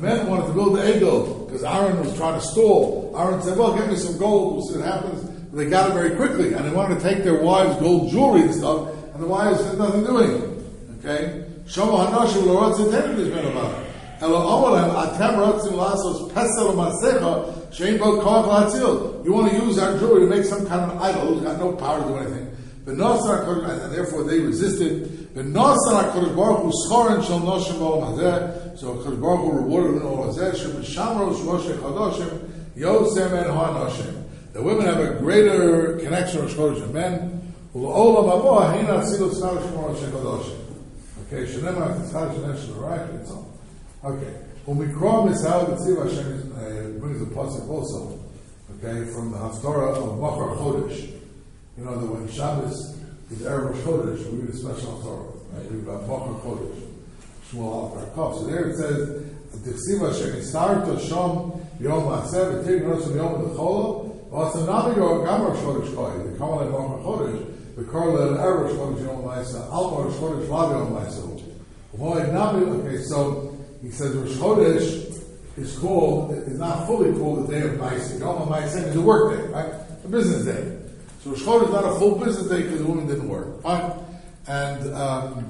Speaker 1: men wanted to build the Egel because Aaron was trying to stall. Aaron said, well, get me some gold, we'll see what happens. And they got it very quickly, and they wanted to take their wives' gold jewelry and stuff, and the wives had nothing doing. Okay? Shama Hanoshim L'Rotzin Tenim is men about it. Elo Omelem Atem Rotzim Lasos Pesel Masecha Shein Bo Koach Latzil. You want to use our jewelry to make some kind of idol who's got no power to do anything. But and therefore they resisted. But Nosar HaKadosh Baruch Hu Schorin Shel Noshim B'Olam Hazeh. So HaKadosh Baruch Hu rewarded in all Hazeh. Shem Shamros Rosh Chodoshim Yosem En HaNoshim. The women have a greater connection with Rosh Chodoshim. Men U'Olam Abo Heina Tzilut Tzar Shem Rosh Chodoshim. Okay, Shenema Tzar Shem Shem Right. It's all. Okay. Umikra Misal B'Tziv Hashem brings a pasuk also. Okay, from the Haftorah of Machar Chodesh. You know that when Shabbos is Erev Rosh Chodesh, we read a special Haftorah. Right? We read about Machar Chodesh. Shmuel Al Parakov. So there it says, "T'chsiv Hashem Isarto Shom Yom Ma'aseh V'Tig Nosim Yom V'Cholo V'Asanami Yom Gam Rosh Chodesh Koi the Kamal Machar Chodesh V'Karla Erev Rosh Chodesh Yom Ma'aseh Al Rosh Chodesh Vav Yom Ma'aseh." Okay, so he says Rosh Chodesh is called, is not fully called the day of Ma'aseh. Yom Ma'aseh is a work day, right? A business day. So Rosh Chodesh is not a full business day because the woman didn't work. Fine. And um,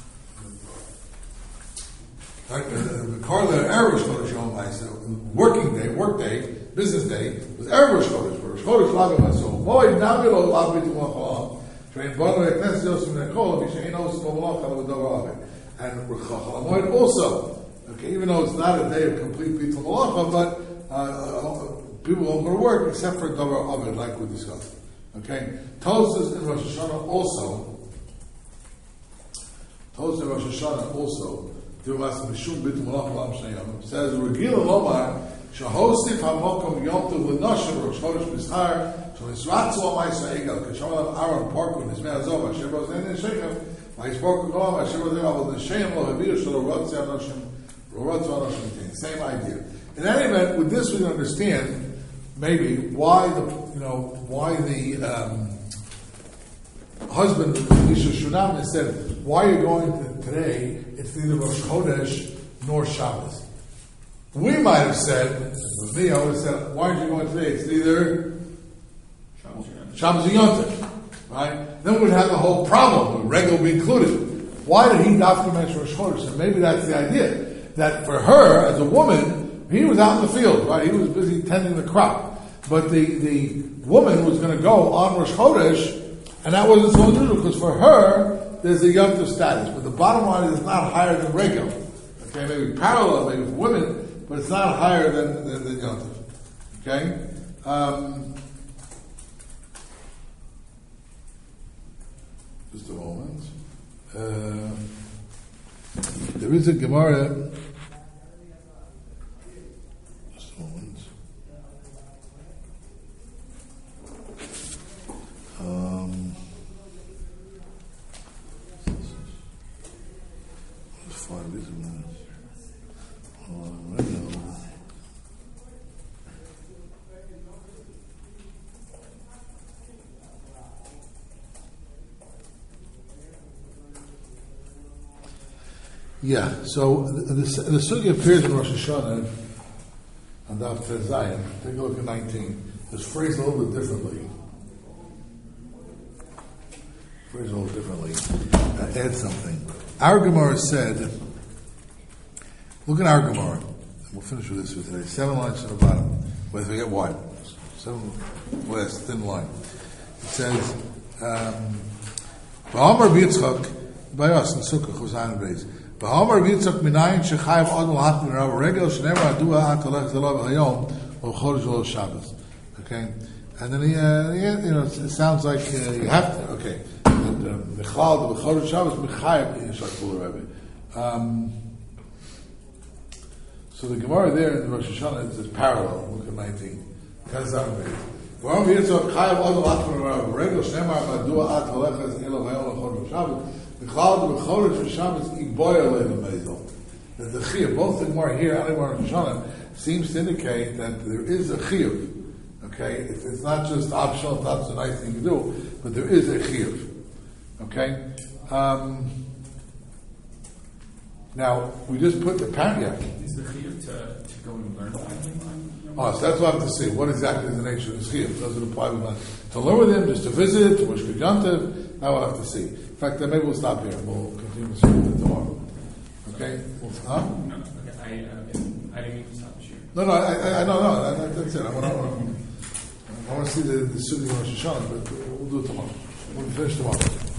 Speaker 1: the Karla Erev Rosh Chodesh Yom Ma'aseh, working day, work day, business day, was Erev Rosh Chodesh. Rosh Chodesh Lav Yom Ma'aseh. Moed Nabilo Lav B'Tu Ma'Cholam. Shein Bano Eknes Yosem Nekol V'Shein Osim B'Malach Al V'Dover Aved. And Cholamoid also, okay, even though it's not a day of complete B'Tu Malacha, but uh, people don't go to work except for Dover Aved, like we discussed. Okay, Tosas in Rosh Hashanah also. Tosas in Rosh Hashanah also. Says Regila Lomar Shahosif Hamokom Yom Tov L'Noshim Rosh Chodesh Mishar Shalisratzu Amaisa Egel Kashamal Aaron Parkun Ismail Zov Hashem Rozen and Shechem Ma'isborku Noam Hashem Rozen Avol Neshem Lo Haviyu Shlo Rotzi Anoshim Rotzi Anoshim. Same idea. In any event, with this we can understand maybe why the you know why the um, husband Isha Shunam said, why are you going to today? It's neither Rosh Chodesh nor Shabbos. We might have said, with me, I would have said, why are you going today? It's neither Shabbos or Yom Tov, right? Then we'd have the whole problem, with Regel be included. Why did he not mention Rosh Chodesh? And maybe that's the idea, that for her, as a woman, he was out in the field, right? He was busy tending the crop. But the, the woman was going to go on Rosh Chodesh, and that wasn't so unusual, because for her, there's a Yom Tov status. But the bottom line is it's not higher than Regel. Okay, maybe parallel, maybe for women, but it's not higher than, than, than Yom Tov. Okay? Um, just a moment. Uh, there is a Gemara. Just a moment. Um, let's find this one. Oh, I know. Yeah, so the, the, the Sugya appears in Rosh Hashanah and Daf Tezayin. Take a look at nineteen. It's phrased a little bit differently. Phrased a little differently. Uh, add something. Our Gemara said, look at our Gemara. We'll finish with this for today. Seven lines to the bottom. Wait, forget wide. Seven last, thin line. It says, Ba'amar B'yitzchak, B'yas and Sukkah, Chosayin Beis. Ba'amar B'yitzchak minayin shechayev adol hat min rav regel shenever adua at olech zelav hayom or chodesh lo Shabbos. Okay? And then he, uh, he, you know, it sounds like uh, you have to. Okay. Michal, the Chodesh Shabbos, Michayev, Yishak Rebbe. Um So the Gemara there in the Rosh Hashanah is parallel. Look at nineteen. Kazam Beis. Ba'amar B'yitzchak chayev adol hat min rav regel shenever adua at olech zelav hayom or chodesh lo Shabbos. The Chodesh Shabbos Iboya Leila Mezel. That the Chiyuv, both the Gemara here and the Gemara in Shana, seems to indicate that there is a Chiyuv. Okay, it's, it's not just optional, it's not just a nice thing to do, but there is a Chiyuv. Okay, um, Now, we just put the parent, yeah.
Speaker 4: Is the chiyuv to, to go and learn finally on Yom
Speaker 1: Oh, so that's what I have to see. What exactly is the nature of the chiyuv? Does it apply with my, to learn with him, just to visit, to wish good yontiv? Now we'll have to see. In fact, then maybe we'll stop here. We'll continue this tomorrow. Okay? Huh?
Speaker 4: No, okay, I, uh, I didn't mean to stop the share.
Speaker 1: No, no, I, I, I no, no, that, that's it. I want to, I want to see the, the Sunni Rosh Hashanah, but we'll do it tomorrow. We'll finish tomorrow.